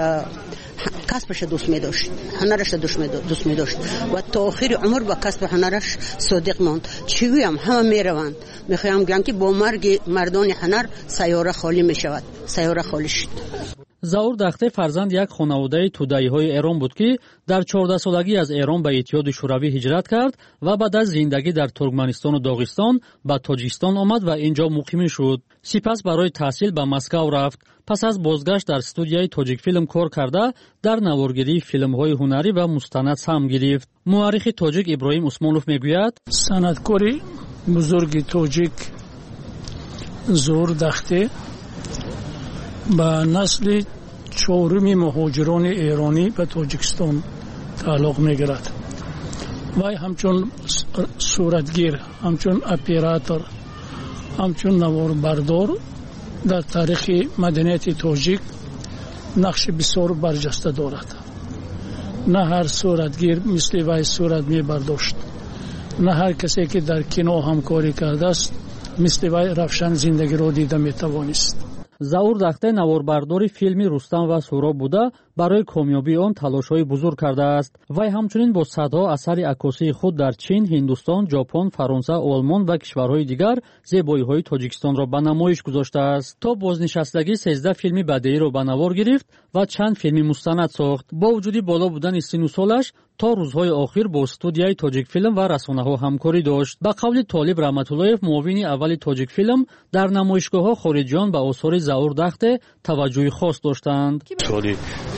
касбаша дӯст медошт, ҳунараша дӯст медошт ва то охири умр ба касби ҳунараш содиқ монд. чӣ гӯям, ҳама мераванд. мехоҳам гӯям ки бо марги мардони ҳунар сайёра холӣ мешавад. сайёра холӣ шуд. заур дахте фарзанд як хонаводаи тӯдаиҳои эрон буд ки дар 14-солагӣ аз эрон ба иттиҳоди шӯравӣ ҳиҷрат кард ва баъд аз зиндагӣ дар туркманистону доғистон ба тоҷикистон омад ва ин ҷо муқимӣ шуд. сипас барои таҳсил ба Москав рафт. пас аз бозгашт дар студияи тоҷикфилм кор карда дар наворгирии филмҳои ҳунарӣ ва мустанад сам гирифт. муаррихи тоҷик Иброҳим Усмонов мегӯяд санъаткори бузурги тоҷик заур дахте ба насли чоруми муҳоҷирони эронӣ ба тоҷикистон тааллуқ мегирад. вай ҳамчун суратгир, ҳамчун оператор, ҳамчун наворбардор дар таърихи маданияти тоҷик нақши бисёр барҷаста дорад. на ҳар суратгир мисли вай сурат мебардошт. на ҳар касе ки дар кино ҳамкорӣ кардааст мисли вай равшан зиндагиро дида метавонист. заур дахте наворбардори филми рустам ва суҳроб буда барои комёбии он талошҳои бузург кардааст. вай ҳамчунин бо садҳо асари акосии худ дар чин, ҳиндустон, ҷопон, фаронса, олмон ва кишварҳои дигар зебоиҳои тоҷикистонро ба намоиш гузоштааст. то бознишастагӣ 13 филми бадеиро ба навор гирифт ва чанд филми мустанад сохт. бо вуҷуди боло будани сину солаш то рӯзҳои охир бо студияи тоҷикфилм ва расонаҳо ҳамкорӣ дошт. ба қавли Толиб Раҳматуллоев, муовини аввали тоҷикфилм, дар намоишгоҳҳо хориҷиён ба осори заур дахте таваҷҷӯҳи хос доштанд. соли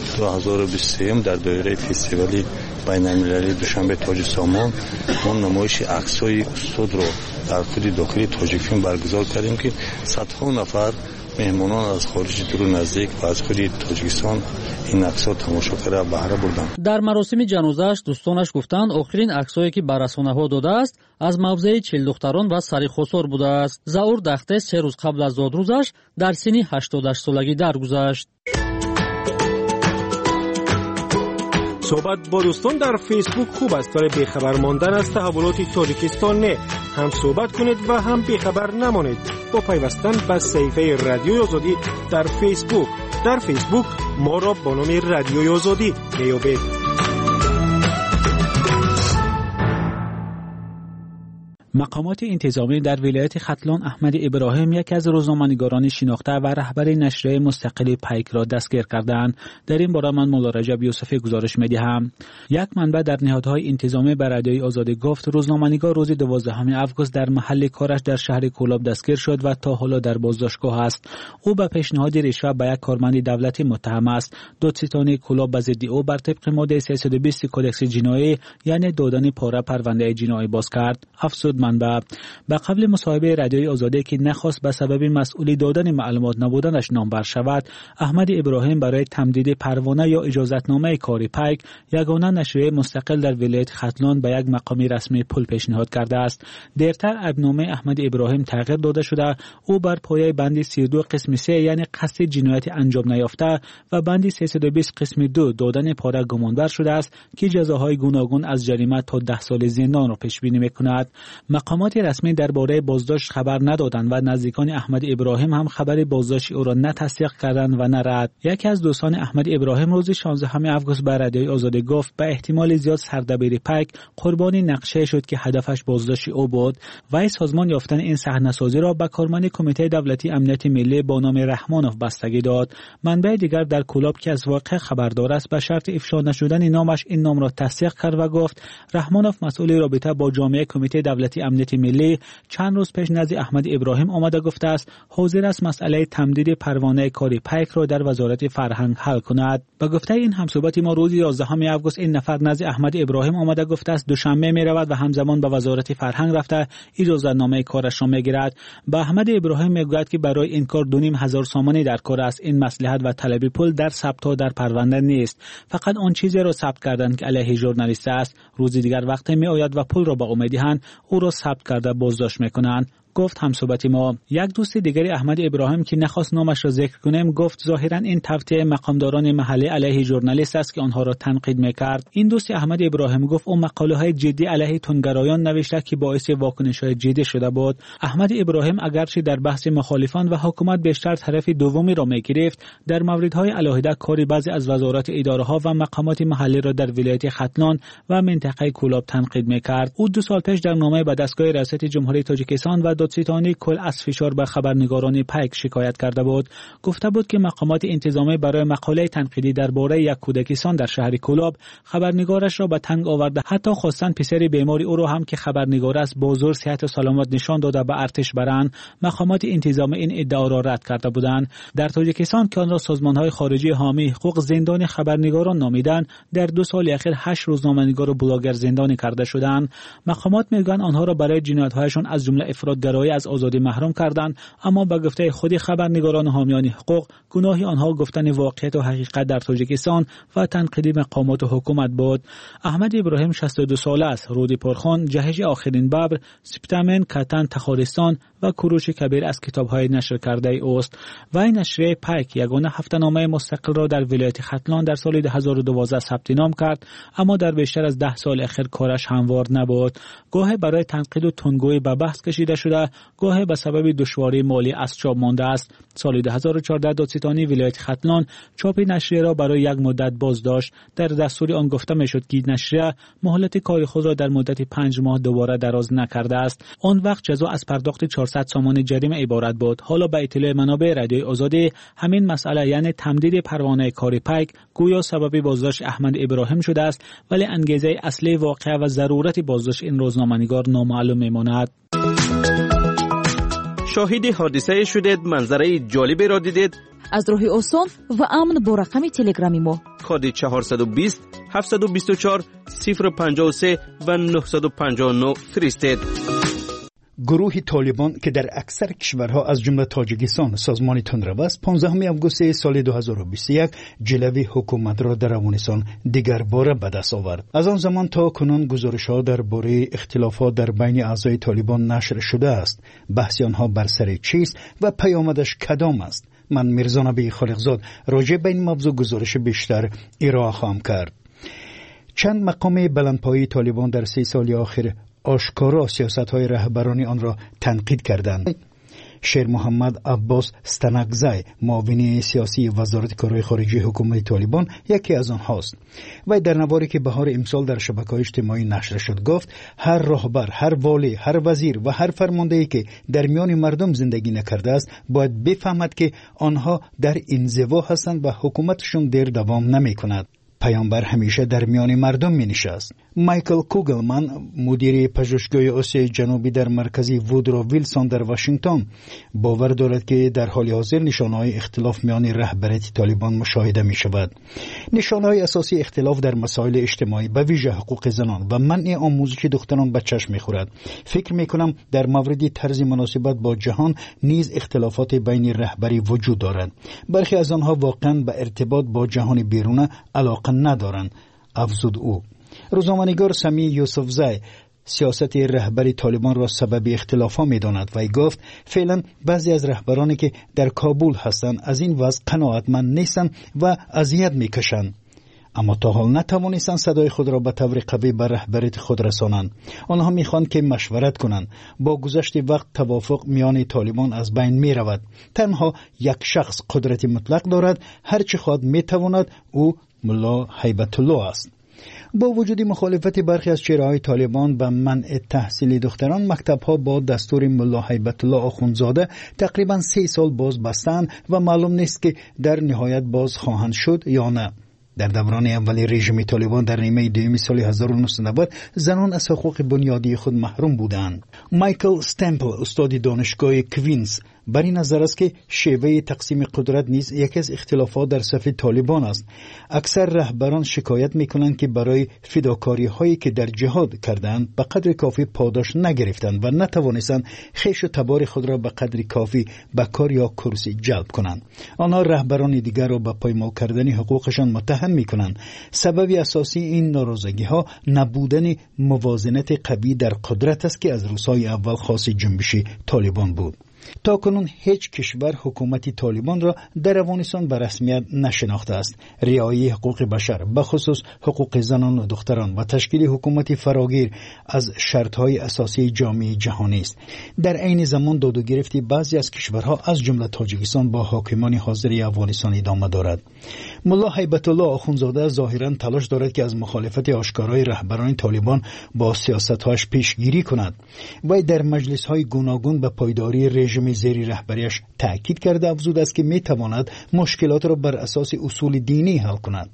2023 дар доираи фестивали байналмилалии душанбе тоҷи сомон мо намоиши аксҳои устодро дар худи дохили тоҷикфилм баргузор кардем ки садҳо нафар меҳмонон аз хориҷи дуру наздик ва аз худи тоҷикистон ин аксҳо тамошо карда баҳра бурданд. дар маросими ҷанозааш дӯстонаш гуфтанд охирин аксҳое ки ба расонаҳо додааст аз мавзеи чилдухтарон ва сари хосор будааст. заур дахте 3 рӯз қабл аз зодрӯзаш дар синни 88-солагӣ даргузашт. صحبت با دوستان در فیسبوک خوب است برای بیخبر ماندن از تحولات تاجیکستان نه. هم صحبت کنید و هم بیخبر نمانید با پیوستن به صفحه رادیوی آزادی در فیسبوک. در فیسبوک ما را با نام رادیوی آزادی میابید. مقامات انتظامی در ولایت ختلان احمد ابراهیم یک از روزنامه‌نگاران شناخته و رهبر نشریه مستقل پیک را دستگیر کردند. در این باره من مولا رجب یوسفی گزارش می‌دهم. یک منبع در نهادهای انتظامی به رادیوی آزادی گفت روزنامه‌نگار روز 12 آگوست در محل کارش در شهر کولاب دستگیر شد و تا حالا در بازداشتگاه است. او به پیشنهاد رشوه به یک کارمند دولتی متهم است. دادستانی کولاب به ضد او بر طبق ماده 320 کدکس جنایی یعنی دادن پاره پرونده جنایی باز کرد. افزود منبع به قبل مصاحبه رادیوی آزادی که نخواست به سبب مسئولی دادن معلومات نبودنش نامبر شود، احمد ابراهیم برای تمدید پروانه یا اجازتنامه کار پیک یگانه نشریه مستقل در ولایت ختلان به یک مقامی رسمی پول پیشنهاد کرده است. دیرتر عیبنامه احمد ابراهیم تغییر داده شده. او بر پایه بند 32 قسم 3 یعنی قصد جنایت انجام نیافته و بند 320 قسم 2 دادن پاره گمانبر شده است که جزاهای گوناگون از جریمه تا 10 سال زندان را پیش بینی می‌کند. مقامات رسمی درباره بازداشت خبر ندادند و نزدیکان احمد ابراهیم هم خبر بازداشت او را نه تصدیق کردند و نه رد. یکی از دوستان احمد ابراهیم روز 16 آگوست به رادیوی آزادی گفت به احتمال زیاد سردبیر پیک قربانی نقشه شد که هدفش بازداشت او بود. وی سازمان یافتن این صحنه‌سازی را به کارمند کمیته دولتی امنیت ملی با نام رحمانوف بستگی داد. منبع دیگر در کولاب که از واقع خبردار است به شرط افشا نشدن نامش این نام را تصدیق کرد و گفت رحمانوف مسئول رابطه با جامعه کمیته دولتی امنیت ملی چند روز پیش نزد احمد ابراهیم آمده گفته است حاضر است مسئله تمدید پروانه کار پیک را در وزارت فرهنگ حل کند. به گفته این همصحبت ما روز 11 آگوست این نفر نزد احمد ابراهیم آمده گفته است دوشنبه می رود و همزمان به وزارت فرهنگ رفته اجازه‌نامه کارش را میگیرد. به احمد ابراهیم میگوید که برای این کار 2500 سامانی در کار است. این مصلحت و طلب پول در ثبت ها در پرونده نیست. فقط آن چیزی را ثبت کردند که علیه ژورنالیست است. روز دیگر وقتی می آید و پول را به او میدهند او را ثبت کرده بازداشت میکنند. گفت همصحبت ما. یک دوست دیگری احمد ابراهیم که نخواست نامش را ذکر کنیم گفت ظاهرا این توطئه مقامداران محلی علیه ژورنالیست است که آنها را تنقید میکرد. این دوست احمد ابراهیم گفت او مقاله های جدی علیه تندگرایان نوشته که باعث واکنش های جدی شده بود. احمد ابراهیم اگرچه در بحث مخالفان و حکومت بیشتر طرف دومی را میگرفت، در موردهای علاهده کاری بعضی از وزارات اداره ها و مقامات محلی را در ولایت ختلان و منطقه کولاب تنقید میکرد. او 2 سال پیش در نامه به دستگاه ریاست جمهوری تاجیکستان و دادستانی کل از فشار بر خبرنگاران پیک شکایت کرده بود. گفته بود که مقامات انتظامی برای مقاله تنقیدی درباره یک کودکستان در شهر کولاب خبرنگارش را به تنگ آورده. حتی خواستن پسر بیماری او را هم که خبرنگار است با زور صحت و سلامت نشان داده به ارتش برند. مقامات انتظامی این ادعا را رد کرده بودند. در تاجیکستان که آن را سازمان‌های خارجی حامی حقوق زندان خبرنگاران نامیدند، در 2 سال اخیر 8 روزنامه‌نگار و بلاگر زندانی کرده شدند. مقامات میگویند آنها را برای جنایت‌هایشان از جمله افراط‌گرایی از آزادی محروم کردند، اما به گفته خود خبرنگاران و حامیان حقوق گناه آنها گفتن واقعیت و حقیقت در تاجیکستان و تنقید مقامات و حکومت بود. احمد ابراهیم 62 ساله است. رودی پرخان، جهش آخرین ببر، سپتامن، کتن، تخارستان و کوروش کبیر از کتاب‌های نشر کرده اوست. و این نشریه پیک یگانه هفته‌نامه مستقل را در ولایت ختلان در سال 2012 ثبت نام کرد، اما در بیشتر از 10 سال اخیر کارش هموار نبود. گاهی برای تنقید و تندگویی به بحث کشیده شده، گاهی به سبب دشواری مالی از چاپ مانده است. سال 2014 دادستانی ولایت ختلان چاپ نشریه را برای یک مدت بازداشت. در دستور آن گفته میشد که نشریه مهلت کار خود را در مدت 5 ماه دوباره دراز نکرده است. آن وقت جزا از پرداخت 400 سامان جریمه عبارت بود. حالا به اطلاع منابع رادیوی آزادی همین مسئله یعنی تمدید پروانه کار پیک گویا سبب بازداشت احمد ابراهیم شده است، ولی انگیزه اصلی واقعه و ضرورت بازداشت این روزنامه‌نگار نامعلوم میماند. شاهد حادثه شدید، منظره جالبی را دیدید؟ از راه آسان و امن با رقم تلگرامی ما کد 420 724 053 و 959 فرستید. گروه طالبان که در اکثر کشورها از جمله تاجیکستان سازمان تندرو است 15 آگوست سال 2021 جلوی حکومت را در افغانستان دیگر باره به دست آورد. از آن زمان تا کنون گزارش‌ها درباره اختلافات در بین اعضای طالبان نشر شده است. بحث آنها بر سر چیست و پیامدش کدام است؟ من میرزا نبی خالقزاد راجع به این موضوع گزارش بیشتر ارائه خواهم کرد. چند مقام بلندپایه طالبان در 3 سال آخر آشکارا سیاست‌های رهبران آن را تنقید کردند. شیر محمد عباس ستنکزی معاون سیاسی وزارت کارهای خارجه حکومت طالبان یکی از آنهاست. و در نواری که بهار امسال در شبکه‌های اجتماعی نشر شد گفت هر راهبر، هر والی، هر وزیر و هر فرماندهی که در میان مردم زندگی نکرده است باید بفهمد که آنها در انزوا هستند و حکومتشون دیر دوام نمی‌کند. پیامبر همیشه در میان مردم می نشست. مایکل کوگلمن مدیر پژوهشگاه آسیای جنوبی در مرکزی وودرو ویلسون در واشنگتن باور دارد که در حال حاضر نشانه‌های اختلاف میان رهبریت طالبان مشاهده می شود. نشانه‌های اساسی اختلاف در مسائل اجتماعی به ویژه حقوق زنان و منع آموزش دختران به چشم می خورد. فکر می کنم در مورد طرز مناسبت با جهان نیز اختلافات بین رهبری وجود دارد. برخی از آنها واقعا به ارتباط با جهان بیرون علاقه ندارند، افزود او. روزنامه‌نگار سمی یوسفزی سیاست رهبری طالبان را سبب اختلافات می‌داند و گفت فعلا بعضی از رهبرانی که در کابل هستند از این وضع قناعتمند نیستند و اذیت می‌کشند. اما تا حال نتوانستند صدای خود را به طور قوی به رهبریت خود رسانند. آنها می‌خواهند که مشورت کنند. با گذشت وقت توافق میان طالبان از بین می‌رود. تنها یک شخص قدرت مطلق دارد، هر چه خواهد می‌تواند، او ملا هیبت الله است. با وجود مخالفت برخی از چهره‌های طالبان به منع تحصیل دختران، مکتب‌ها با دستور ملا هیبت الله آخوندزاده تقریباً 3 سال باز بستند و معلوم نیست که در نهایت باز خواهند شد یا نه. در دوران اولی رژیم طالبان در نیمه دوم سال 1990 زنان از حقوق بنیادی خود محروم بودند. مایکل استمپل استاد دانشگاه کوینز بر این نظر است که شیوه تقسیم قدرت نیز یکی از اختلافات در صف طالبان است. اکثر رهبران شکایت می‌کنند که برای فداکاری‌هایی که در جهاد کردند به قدر کافی پاداش نگرفتند و نتوانستند خویش و تبار خود را به قدر کافی به کار یا کرسی جلب کنند. آنها رهبران دیگر را به پایمال کردن حقوقشان متهم می‌کنند. سبب اساسی این ناراضگی‌ها نبودن موازنت قوی در قدرت است که از روزهای اول خاص جنبش طالبان بود. تا کنون هیچ کشور حکومت طالبان را در افغانستان به رسمیت نشناخته است. رعایت حقوق بشر به خصوص حقوق زنان و دختران و تشکیل حکومت فراگیر از شرطهای اساسی جامعه جهانی است. در عین زمان داد و گرفت بعضی از کشورها از جمله تاجیکستان با حاکمان حاضر افغانستان ادامه دارد. ملا هیبت الله آخوندزاده ظاهرا تلاش دارد که از مخالفت آشکارای رهبران طالبان با سیاست‌هاش پیشگیری کند. وی در مجلس‌های گوناگون به پایداری رژیم زیر رهبریش تأکید کرده افزود است که می‌تواند مشکلات را بر اساس اصول دینی حل کند.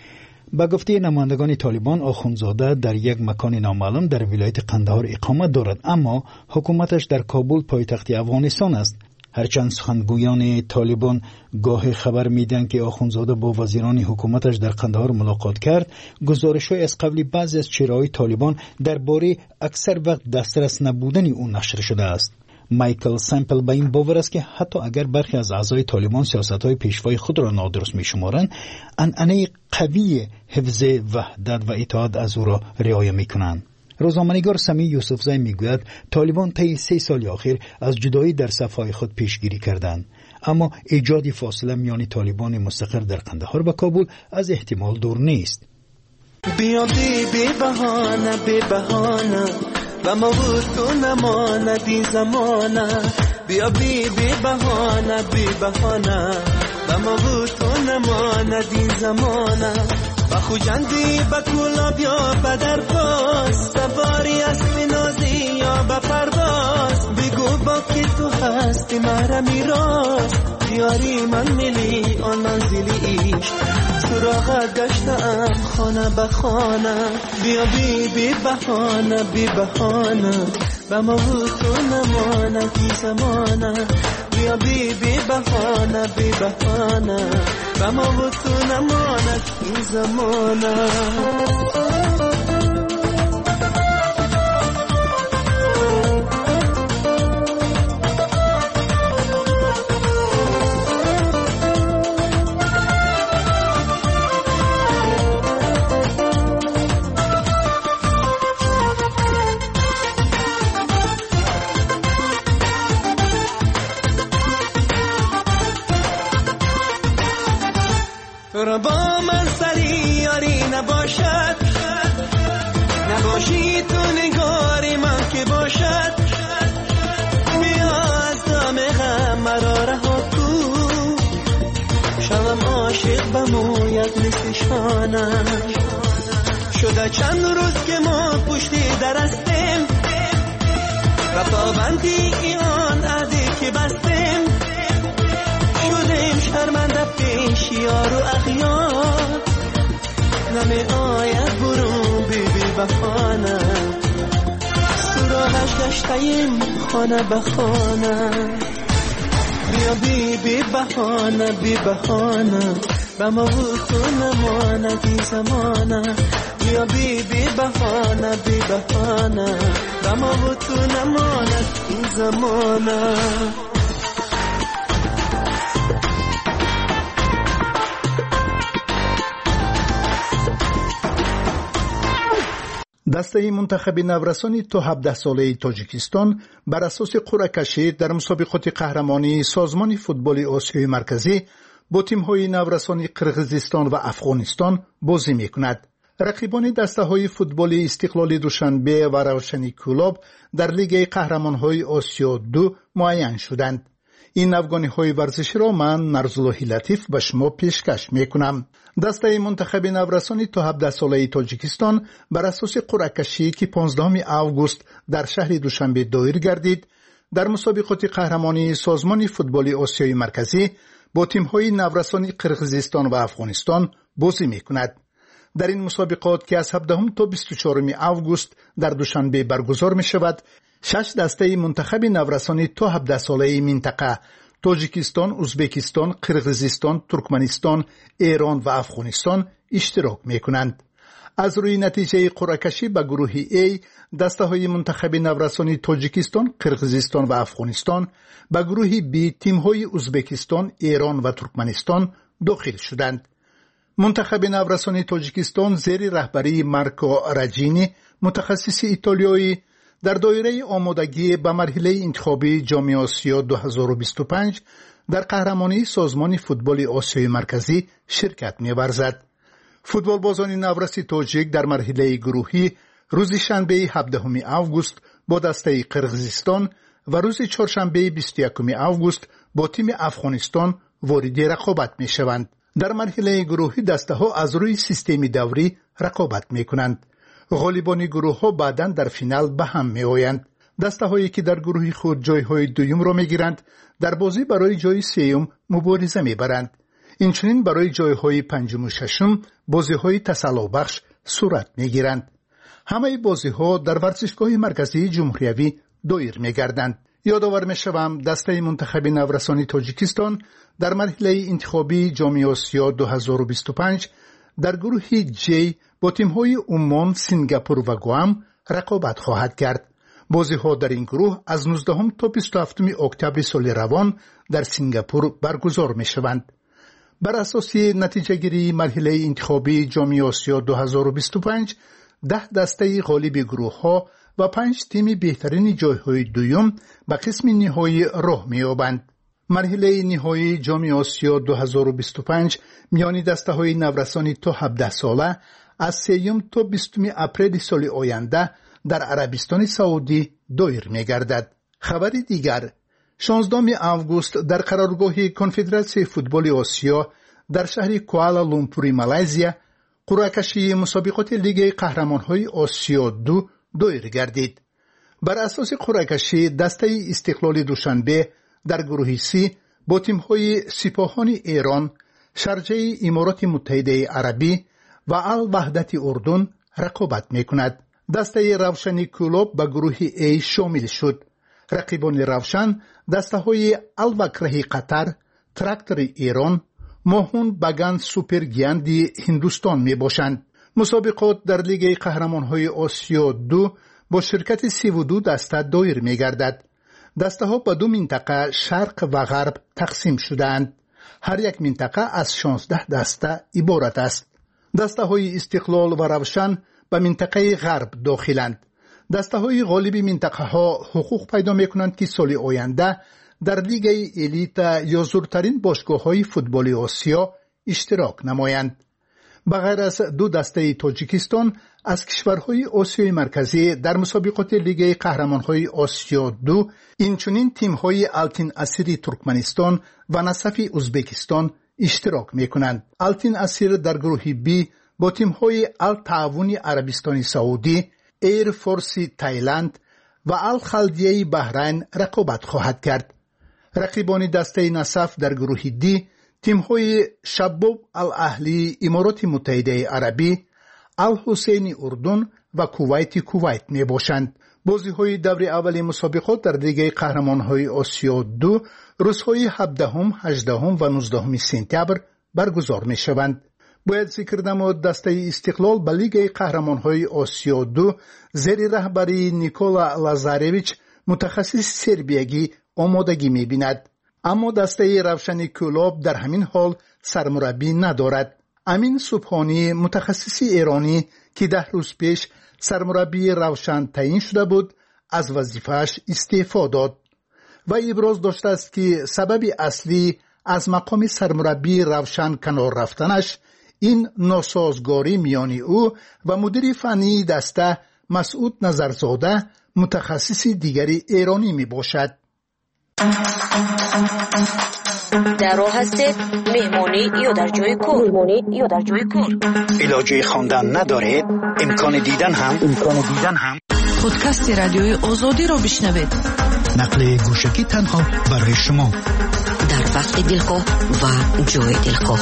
با گفته نمایندگان طالبان آخوندزاده در یک مکان نامعلوم در ولایت قندهار اقامت دارد، اما حکومتش در کابل پایتخت افغانستان است. هرچند سخنگویان طالبان گاه خبر میدن که آخوندزاده با وزیران حکومتش در قندهار ملاقات کرد، گزارش‌های از قبل بعضی از چهره‌های طالبان درباره اکثر وقت دسترس نبودن او نشر شده است. مایکل سمپل به این باور است که حتی اگر برخی از اعضای طالبان سیاست‌های پیشوای خود را نادرست می‌شمارند، عنعنه قوی حفظ وحدت و اتحاد از او را رعایت می‌کنند. روزنامه‌نگار سمی یوسفزی میگوید طالبان طی 3 سال اخیر از جدایی در صف‌های خود پیشگیری کردند، اما ایجاد فاصله میان طالبان مستقر در قندهار و کابل از احتمال دور نیست. بیا بی بهانه و ما بود تو نماندی زمانه، بیا بی بهانه و ما بود تو نماندی زمانه، و خوجندی با کولا بیا بدر باز، سواری اسب نازی یا با پرواز، بگو با کی تو هستی مرا میراز، بیاری من ملی آن منزلی ایش، سراغت گشتم خانه به خانه، بیا بی بهانه و ما بود تو نماندی زمانه، بیا بی بهانه و ما بود تو نماندی زمانه. با من سری یاری نباشد، نباشی تو نگاری من که باشد، بیا از دم نماید مثل شانم. شده چند روز که ما پشتی در هستیم و پابندی آن عهدی که بستیم. شدیم شرمنده پیش یار و اغیار، نمی آید برون بی بهانه. سراغش گشتیم خانه به خانه. بیا بی بهانه بی بهانه، به ما تو نمانه بی زمانه. بیا بی بهانه بی بهانه، به ما تو نمانه بی زمانه. دسته منتخب نورسانی تو 17 ساله تاجیکستان بر اساس قرعه کشی در مسابقات قهرمانی سازمان فوتبال آسیای مرکزی با تیم‌های نورسانی قرغیزستان و افغانستان بازی می‌کند. رقیبان دسته‌های فوتبال استقلال دوشنبه و روشنی کلاب در لیگ قهرمان‌های آسیا 2 معین شدند. این افغانی‌های ورزشی را من نرزالله لطیف به شما پیشکش می‌کنم. دسته منتخب نورسانی تا 17 ساله تاجیکستان بر اساس قرعه کشی که 15 آگوست در شهر دوشنبه دایر گردید، در مسابقات قهرمانی سازمان فوتبال آسیای مرکزی با تیم‌های نورسانی قرغیزستان و افغانستان بازی می‌کند. در این مسابقات که از 17 تا 24 آگوست در دوشنبه برگزار می‌شود، 6 دسته منتخب نورسانی تا 17 ساله منطقه تاجیکستان، ازبکستان، قرغیزستان، ترکمنستان، ایران و افغانستان اشتراک می‌کنند. از روی نتیجه قرعه کشی به گروه A دسته های منتخب نورسانی تاجیکستان، قرغیزستان و افغانستان، به گروه B تیم های ازبکستان، ایران و ترکمنستان داخل شدند. منتخب نورسانی تاجیکستان زیر رهبری مارکو راجینی متخصص ایتالیایی در دایره آمادگی به مرحله انتخابی جام آسیا 2025 در قهرمانی سازمان فوتبال آسیای مرکزی شرکت می‌ورزد. فوتبال بازان نورسی تاجیک در مرحله گروهی روز شنبه 17 آگوست با دسته قرغیزستان و روز چهارشنبه 21 آگوست با تیم افغانستان وارد رقابت می‌شوند. در مرحله گروهی دسته ها از روی سیستم دوری رقابت می‌کنند. غالبان گروه ها بعداً در فینال به هم می آیند. دسته هایی که در گروه خود جای های دویم را می گیرند در بازی برای جای سوم مبارزه می برند. اینچنین برای جای های پنجم و ششم بازی های تسلا بخش صورت می گیرند. همه بازی ها در ورزشگاه مرکزی جمهوری دایر می گردند. یادآور می شوم دسته منتخب نورسانی تاجیکستان در مرحله انتخابی جام آسیا 2025 در گروه جی با تیم‌های عمان، سنگاپور و گوام رقابت خواهد کرد. بازی‌ها در این گروه از 19 تا 27 اکتبر سال روان در سنگاپور برگزار می‌شوند. بر اساس نتیجه‌گیری مرحله انتخابی جام آسیا 2025 10 دسته غالب گروه‌ها و 5 تیم بهترین جای‌های دوم به قسم نهایی راه می‌یابند. مرحله نهایی جام آسیا 2025 میان دسته‌های نورسانی تا 17 ساله از 3 تا 20 اپریل سال آینده در عربستان سعودی دایر می‌گردد. خبر دیگر 16 آگوست در قرارگاه کنفدراسیون فوتبال آسیا در شهر کوالالامپور مالزیا قرعه کشی مسابقات لیگ قهرمان‌های آسیا 2 دایر گردید. بر اساس قرعه کشی دسته استقلال دوشنبه در گروه سی با تیم‌های سپاهان ایران، شارجه امارات متحده عربی و الوحدت اردن رقابت می‌کند. دسته روشنی کلوب به گروه A شامل شد. رقیبان روشن دسته‌های الوکره قطر، تراکتور ایران، موهون بگان سوپر گیاندی هندوستان میباشند. مسابقات در لیگ قهرمان‌های آسیا 2 با شرکت 32 دسته دایر می‌گردد. دسته ها به 2 منطقه شرق و غرب تقسیم شدند. هر یک منطقه از 16 دسته عبارت است. دسته های استقلال و روشن به منطقه غرب داخلند. دسته های غالب منطقه ها حقوق پیدا می کنند که سال آینده در لیگ الیت یا زورترین باشگاه های فوتبال آسیا اشتراک نمایند. بغیر از 2 دسته تاجیکستان از کشورهای آسیای مرکزی در مسابقات لیگ قهرمانهای آسیا 2 اینچنین تیم‌های التین اسیری ترکمنستان و نصف ازبکستان اشتراک میکنند. التین اسیر در گروه بی با تیم‌های التعاون عربستان سعودی، ایر فورس تایلند و الخلدیه بحرین رقابت خواهد کرد. رقیبان دسته نصف در گروه دی تیم‌های شباب الاهلی امارات متحده عربی، الحسین اردن و کویت می باشند. بازی‌های دور اول مسابقات در لیگ قهرمان‌های آسیا 2 روزهای 17، 18 و 19 سپتامبر برگزار می‌شوند. باید ذکر نمود دسته استقلال به لیگ قهرمان‌های آسیا 2 زیر رهبری نیکولا لازارویچ متخصص سربیایی آمادگی می‌بیند. اما دسته روشن کلوب در همین حال سرمربی ندارد. امین سبحانی متخصص ایرانی که 10 روز پیش سرمربی روشن تعیین شده بود از وظیفه‌اش استعفا داد و ابراز داشته است که سبب اصلی از مقام سرمربی روشن کنار رفتنش این ناسازگاری میان او و مدیر فنی دسته مسعود نظرزاده متخصص دیگری ایرانی می باشد. در راه هستید مهمانی یا در جای کار. علاجه خواندن ندارید؟ امکان دیدن هم پادکست رادیوی آزادی را بشنوید. نقل گوشکی تنها برای شما در وقت دلخواه و جای دلخواه.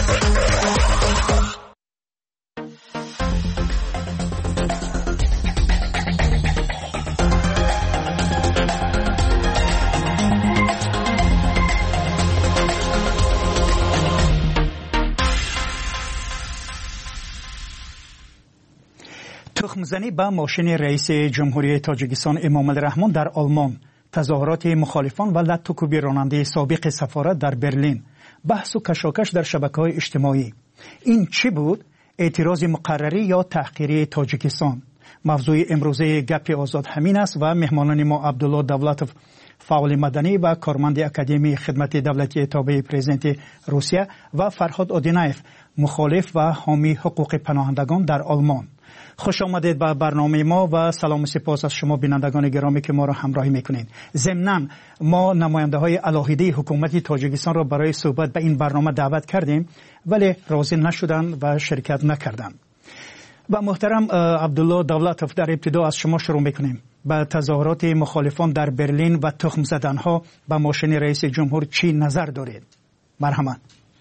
تخمزنی به ماشین رئیس جمهوری تاجیکستان امام الرحمن در آلمان، تظاهرات مخالفان و لطوکوبی راننده سابق سفارت در برلین، بحث و کشاکش در شبکه‌های اجتماعی. این چی بود؟ اعتراض مقرری یا تحقیری تاجیکستان؟ موضوع امروزه گپ آزاد همین است و مهمانان ما عبدالله دولتوف، فعال مدنی و کارمند اکادمی خدمت دولتی تابع پرزیدنت روسیه، و فرهاد آدینایف، مخالف و حامی حقوق پناهندگان در آلمان. خوش آمدید به برنامه ما و سلام و سپاس از شما بینندگان گرامی که ما را همراهی میکنید. ضمناً ما نماینده های علاهیده حکومت تاجیکستان را برای صحبت به این برنامه دعوت کردیم ولی راضی نشدند و شرکت نکردند. و محترم عبدالله دولتوف، در ابتدا از شما شروع میکنیم. به تظاهرات مخالفان در برلین و تخم زدنها به ماشین رئیس جمهور چی نظر دارید؟ مرحمت.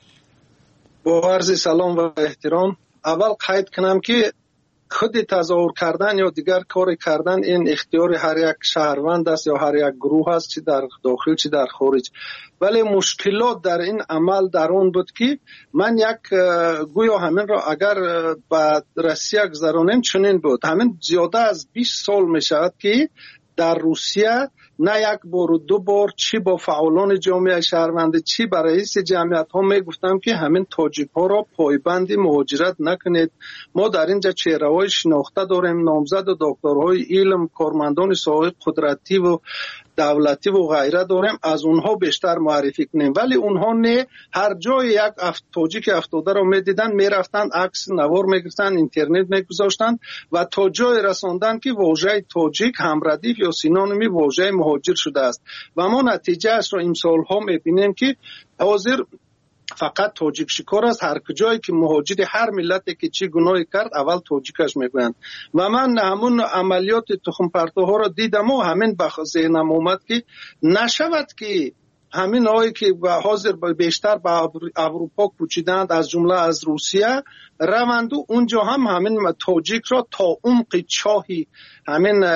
با عرض سلام و احترام، اول قید کنم که خود تظاهر کردن یا دیگر کار کردن این اختیار هر یک شهروند است یا هر یک گروه است، چه در داخل چه در خارج. ولی مشکلات در این عمل در اون بود که من گویا همین را اگر به روسیه گذرانیم چنین بود. همین زیاده از 20 سال می شود که در روسیه نه یک بار و دو بار چی با فعالان جامعه شهروند چی با رئیس جمعیت ها می گفتم که همین تاجیک ها را پایبند مهاجرت نکنید. ما در اینجا چهره های شناخته داریم، نامزد و دکترهای علم، کارمندان ساحه قدرتی و دولتی و غیره داریم، از اونها بیشتر معرفی کنیم. ولی اونها نه، هر جای یک تاجیک افتاده رو میدیدن میرفتن عکس نوار میگرفتن، اینترنت میگذاشتن و تا جای رساندن که واژه تاجیک همردیف یا سینونیمی واژه مهاجر شده است و ما نتیجه اش رو امسال ها میبینیم که حاضر فقط تاجیک شکار است. هر کجایی که مهاجر هر ملتی که چی گناهی کرد اول تاجیکش میگویند و من همون عملیات تخم پرتوها را دیدم و همین به ذهنم اومد که نشود که همین هایی که حاضر بیشتر به اروپا کوچیدند از جمله از روسیه روند و اونجا هم همین تاجیک را تا عمق چاهی همین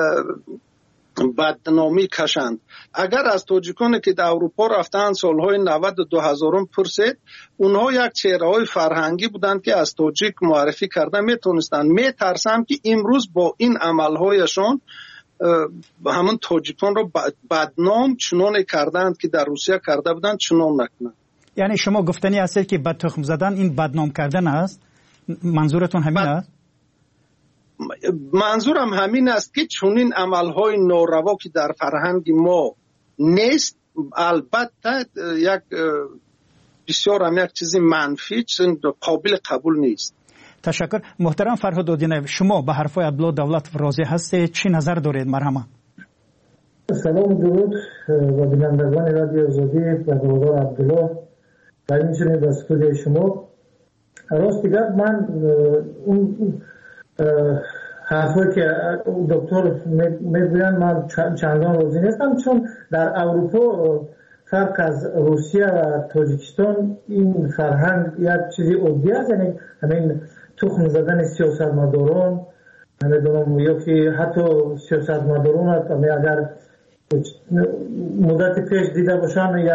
بدنامی کشند. اگر از تاجیکانی که در اروپا رفتن سالهای 90 و 2000 پرسید، اونها یک چهره‌های فرهنگی بودند که از تاجیک معرفی کردن میتونستند. میترسم که امروز با این عملهایشان همون تاجیکان رو بدنام چنان کردند که در روسیه کرده بودند چنان نکنند. یعنی شما گفتنی هستید که بد تخم زدن این بدنام کردن است؟ منظورتون همین است؟ منظورم همین است که چون این عملهای ناروا که در فرهنگ ما نیست، البته یک بسیار هم یک چیزی منفی، چیز قابل قبول نیست. تشکر. محترم فرهاد آدینایف، شما به حرفای عبدالله دولتوف راضی هستید؟ چی نظر دارید؟ مرحمت. سلام درود و بینندگان رادیو آزادی و برادر عبدالله. و میتونید به استودیو شما. راست دیگر من اون حرفی که دکتر میگوین من چندان راضی نیستم، چون در اروپا فرق از روسیه و تاجیکستان این فرهنگ یک چیزی عادی است، یعنی همین تخم زدن سیاستمداران، نمیدونم یا که حتی سیاستمداران اگر مدت پیش دیده باشن